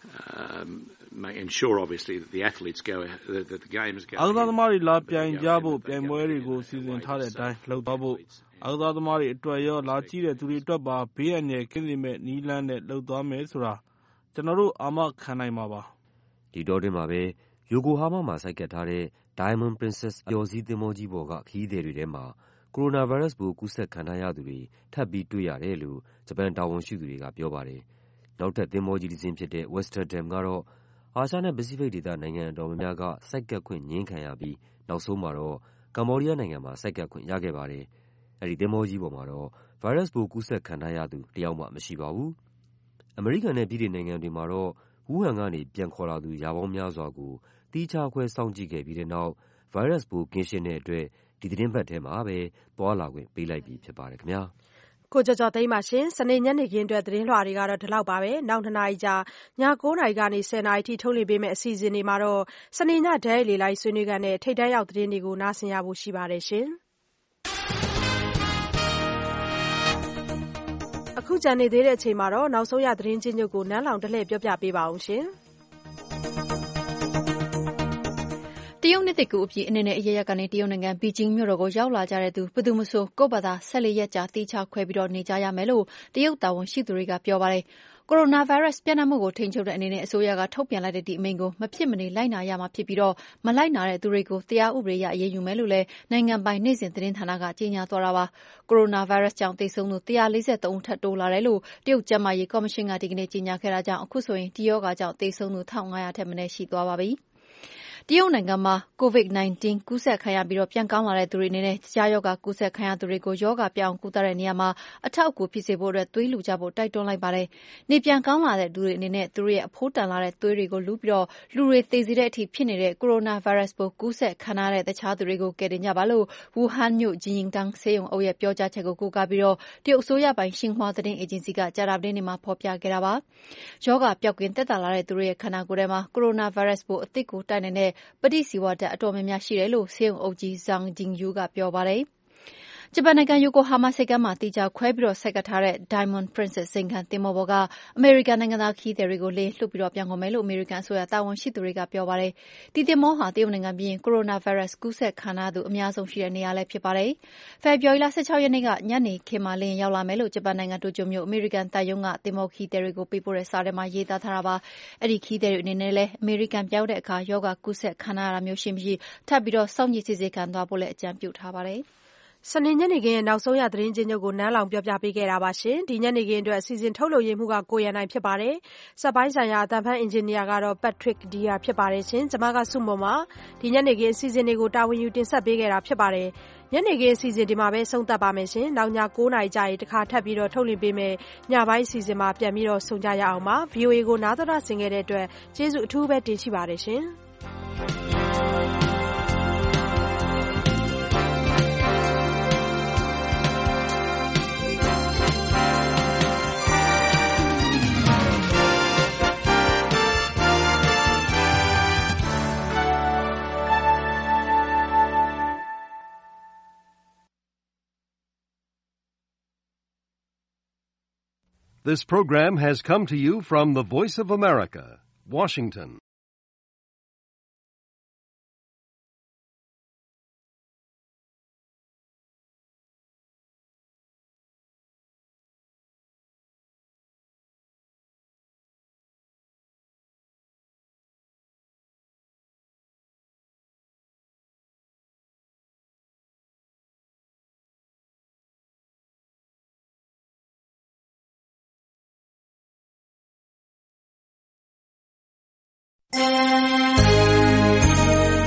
um, make, ensure, obviously, that the athletes go, that, that the games go. အားကစားသမားတွေလာပြိုင်ကြဖို့ပြိုင်ပွဲတွေကိုစီစဉ်ထားတဲ့အတိုင်းလုပ်သွားဖို့အားကစားသမားတွေအတွက်ရောလာကြည့်တဲ့သူတွေအတွက်ပါဘေးအန္တရာယ်ကင်းစေမဲ့နည်းလမ်းနဲ့လုပ်သွားမယ်ဆိုတာကျွန်တော်တို့အာမခံနိုင်မှာပါ။ဒီတော့တင်မှာပဲယိုကိုဟာမာမှာစိုက်ကပ်ထားတဲ့ Diamond Princess အပျော်စီးသင်္ဘောကြီးပေါ်ကခရီးသည်တွေထဲမှာကိုရိုနာဗိုင်းရပ်စ်ပိုးကူးစက်ခံထားရသူတွေထပ်ပြီးတွေ့ရတယ်လို့ဂျပန်တာဝန်ရှိသူတွေကပြောပါတယ်။နောက်ထပ်သင်္ဘောကြီးတစ်စင်းဖြစ်တဲ့ Westerdam ကတော့အာရှနဲ့ပစိဖိတ်ဒေသနိုင်ငံအတော်များများကစိုက်ကပ်ခွင့်ငြင်းခံရပြီးနောက်ဆုံးမှာတော့ကမ္ဘောဒီးယားနိုင်ငံမှာစိုက်ကပ်ခွင့်ရခဲ့ပါတယ်။အဲဒီသင်္ဘောကြီးပေါ်မှာတော့ဗိုင်းရပ်စ်ပိုးကူးစက်ခံထားရသူတယောက်မှမရှိပါဘူး။အမေရိကန်နဲ့ပြည်ထောင်နိုင်ငံတွေမှာတော့ဝူဟန်ကနေပြန်ခေါ်လာသူရာပေါင်းများစွာကိုသီးခြားခွဲစောင့်ကြည့်ခဲ့ပြီးတဲ့နောက်ဗိုင်းရပ်စ်ပိုးကင်းရှင်းတဲ့အတွက်ဒီသီတင်းပတ်ထဲမှာပဲသွားလာခွင့်ပေးလိုက်ပြီဖြစ်ပါတယ်ခင်ဗျာကိုကြော်ကြော်သိမ်းပါရှင်စနေညနေခင်းအတွက်သတင်းလွှာတွေကတော့ဒီလောက်ပါပဲနောက်နှစ်နာရီကြာည9နာရီကနေ10နာရီထိထုတ်လွှင့်ပေးမယ့်အစီအစဉ်တွေမှာတော့စနေညဓာတ်လေလိုက်ဆွေးနွေးခန်းနဲ့ထိတ်တန့်ရောက်သတင်းတွေကိုနားဆင်ရဖို့ရှိပါတယ်ရှင်အခုကြံနေသေးတဲ့အချိန်မှာတော့နောက်ဆုံးရသတင်းချင်းချုပ်ကိုနန်းလောင်တလှည့်ပြောပြပေးပါအောင်ရှင်တရုတ်နှစ်သစ်ကူးအပြည်အနေနဲ့အရရက်ကနေတရုတ်နိုင်ငံဘီဂျင်းမြို့တော်ကိုရောက်လာကြတဲ့သူဘယ်သူမဆိုကိုယ့်ဘာသာ၁၄ရက်ကြာတိကျခွဲပြီးတော့နေကြရမယ်လို့တရုတ်တာဝန်ရှိသူတွေကပြောပါတယ်။ကိုရိုနာဗိုင်းရပ်စ်ပြန့်နှံ့မှုကိုထိန်းချုပ်တဲ့အနေနဲ့အစိုးရကထုတ်ပြန်လိုက်တဲ့ဒီအမိန့်ကိုမဖြစ်မနေလိုက်နာရမှာဖြစ်ပြီးတော့မလိုက်နာတဲ့သူတွေကိုတရားဥပဒေအရအရေးယူမယ်လို့လည်းနိုင်ငံပိုင်နေ့စဉ်သတင်းဌာနကကြေညာသွားတာပါ။ကိုရိုနာဗိုင်းရပ်စ်ကြောင့်သေဆုံးသူ၁၄၃ဦးထပ်တိုးလာတယ်လို့တရုတ်ကျန်းမာရေးကော်မရှင်ကဒီကနေ့ကြေညာခဲ့တာကြောင့်အခုဆိုရင်ဒီရောဂါကြောင့်သေဆုံးသူ၁၅၀၀ထက်မနည်းရှိသွားပါပြီ။တရုတ်နိုင်ငံမှာ ကိုဗစ်၁၉ ကူးစက်ခံရပြီးတော့ပြန်ကောင်းလာတဲ့သူတွေအနေနဲ့ကြားရောဂါကူးစက်ခံရသူတွေကိုရောဂါပြောင်းကုသတဲ့နေရာမှာအထောက်အကူဖြစ်စေဖို့အတွက်သွေးလူကြဖို့တိုက်တွန်းလိုက်ပါတယ်။နေပြန်ကောင်းလာတဲ့သူတွေအနေနဲ့သူတို့ရဲ့အဖိုးတန်လာတဲ့သွေးတွေကိုလူပြီးတော့လူတွေသေစေတဲ့အထိဖြစ်နေတဲ့ကိုရိုနာဗိုင်းရပ်စ်ပိုးကူးစက်ခံရတဲ့တခြားသူတွေကိုကယ်တင်ကြပါလို့ဝူဟန်မြို့ဂျင်းယင်တန်းဆေးရုံအုပ်ရဲ့ပြောကြားချက်ကိုကိုးကားပြီးတော့တရုတ်အစိုးရပိုင်ရှင်ဟွာသတင်းအေဂျင်စီကကြာသပတေးနေ့မှာဖော်ပြခဲ့တာပါ။ရောဂါပျောက်ကင်းသက်သာလာတဲ့သူတွေရဲ့ခန္ဓာကိုယ်ထဲမှာကိုရိုနာဗိုင်းရပ်စ်ပိုးအသစ်ကိုတိုက်နေတဲ့ပဋိဇီဝဓာတ်အတော်များများရှိတယ်လို့ဆေးရုံအုပ်ကြီးဇန်ဂျင်ယူကပြောပါတယ်။ဂျပန်နိုင်ငံယိုကိုဟာမာဆိပ်ကမ်းမှာတိကျခွဲပြီးတော့ဆိုက်ကပ်ထားတဲ့ Diamond Princess စိန်ခံသင်္ဘောပေါ်ကအမေရိကန်နိုင်ငံသားခရီးသည်တွေကိုလေလွှတ်ပြီးတော့ပြန်ခေါ်မယ်လို့အမေရိကန်အစိုးရတာဝန်ရှိသူတွေကပြောပါတယ်။ဒီသင်္ဘောဟာတရုတ်နိုင်ငံပြင်ကိုရိုနာဗိုင်းရပ်စ်ကူးစက်ခံရသူအများဆုံးရှိတဲ့နေရာလည်းဖြစ်ပါတယ်။ဖေဖော်ဝါရီလ၁၆ရက်နေ့ကညနေခင်းမှာလေရောက်လာမယ်လို့ဂျပန်နိုင်ငံတိုကျိုမြို့အမေရိကန်တပ်ရုံးကသင်္ဘောခရီးသည်တွေကိုပေးပို့တဲ့စာထဲမှာရေးသားထားတာပါ။အဲ့ဒီခရီးသည်တွေအနေနဲ့လည်းအမေရိကန်ပြောင်းတဲ့အခါယောဂကူးစက်ခံရတာမျိုးရှိမရှိထပ်ပြီးတော့စောင့်ကြည့်စစ်ဆေးခံသွားဖို့လည်းအကြံပြုထားပါတယ်။စနေညနေခင်းရဲ့နောက်ဆုံးရသတင်းချင်းချုပ်ကိုနန်းလောင်ပြောပြပေးခဲ့တာပါရှင်ဒီညနေခင်းအတွက်အစီအစဉ်ထုတ်လုပ်ရမှုကကိုရန်နိုင်ဖြစ်ပါတယ်စက်ပိုင်းဆိုင်ရာအတန်ဖန်အင်ဂျင်နီယာကတော့ Patrick Dia ဖြစ်ပါတယ်ရှင်ကျွန်မကစုမုံပါဒီညနေခင်းအစီအစဉ်တွေကိုတာဝန်ယူတင်ဆက်ပေးခဲ့တာဖြစ်ပါတယ်ညနေခင်းအစီအစဉ်ဒီမှာပဲဆုံးသက်ပါမယ်ရှင်နောက်ည၉နာရီကြာရင်တခါထပ်ပြီးတော့ထုတ်လွှင့်ပေးမယ်ညပိုင်းအစီအစဉ်မှာပြန်ပြီးတော့ဆုံကြရအောင်ပါ ဗွီအိုအေ ကိုနားတော်ဆင်ခဲ့တဲ့အတွက်ကျေးဇူးအထူးပဲတင်ရှိပါတယ်ရှင် This program has come to you from the Voice of America, Washington. Thank you.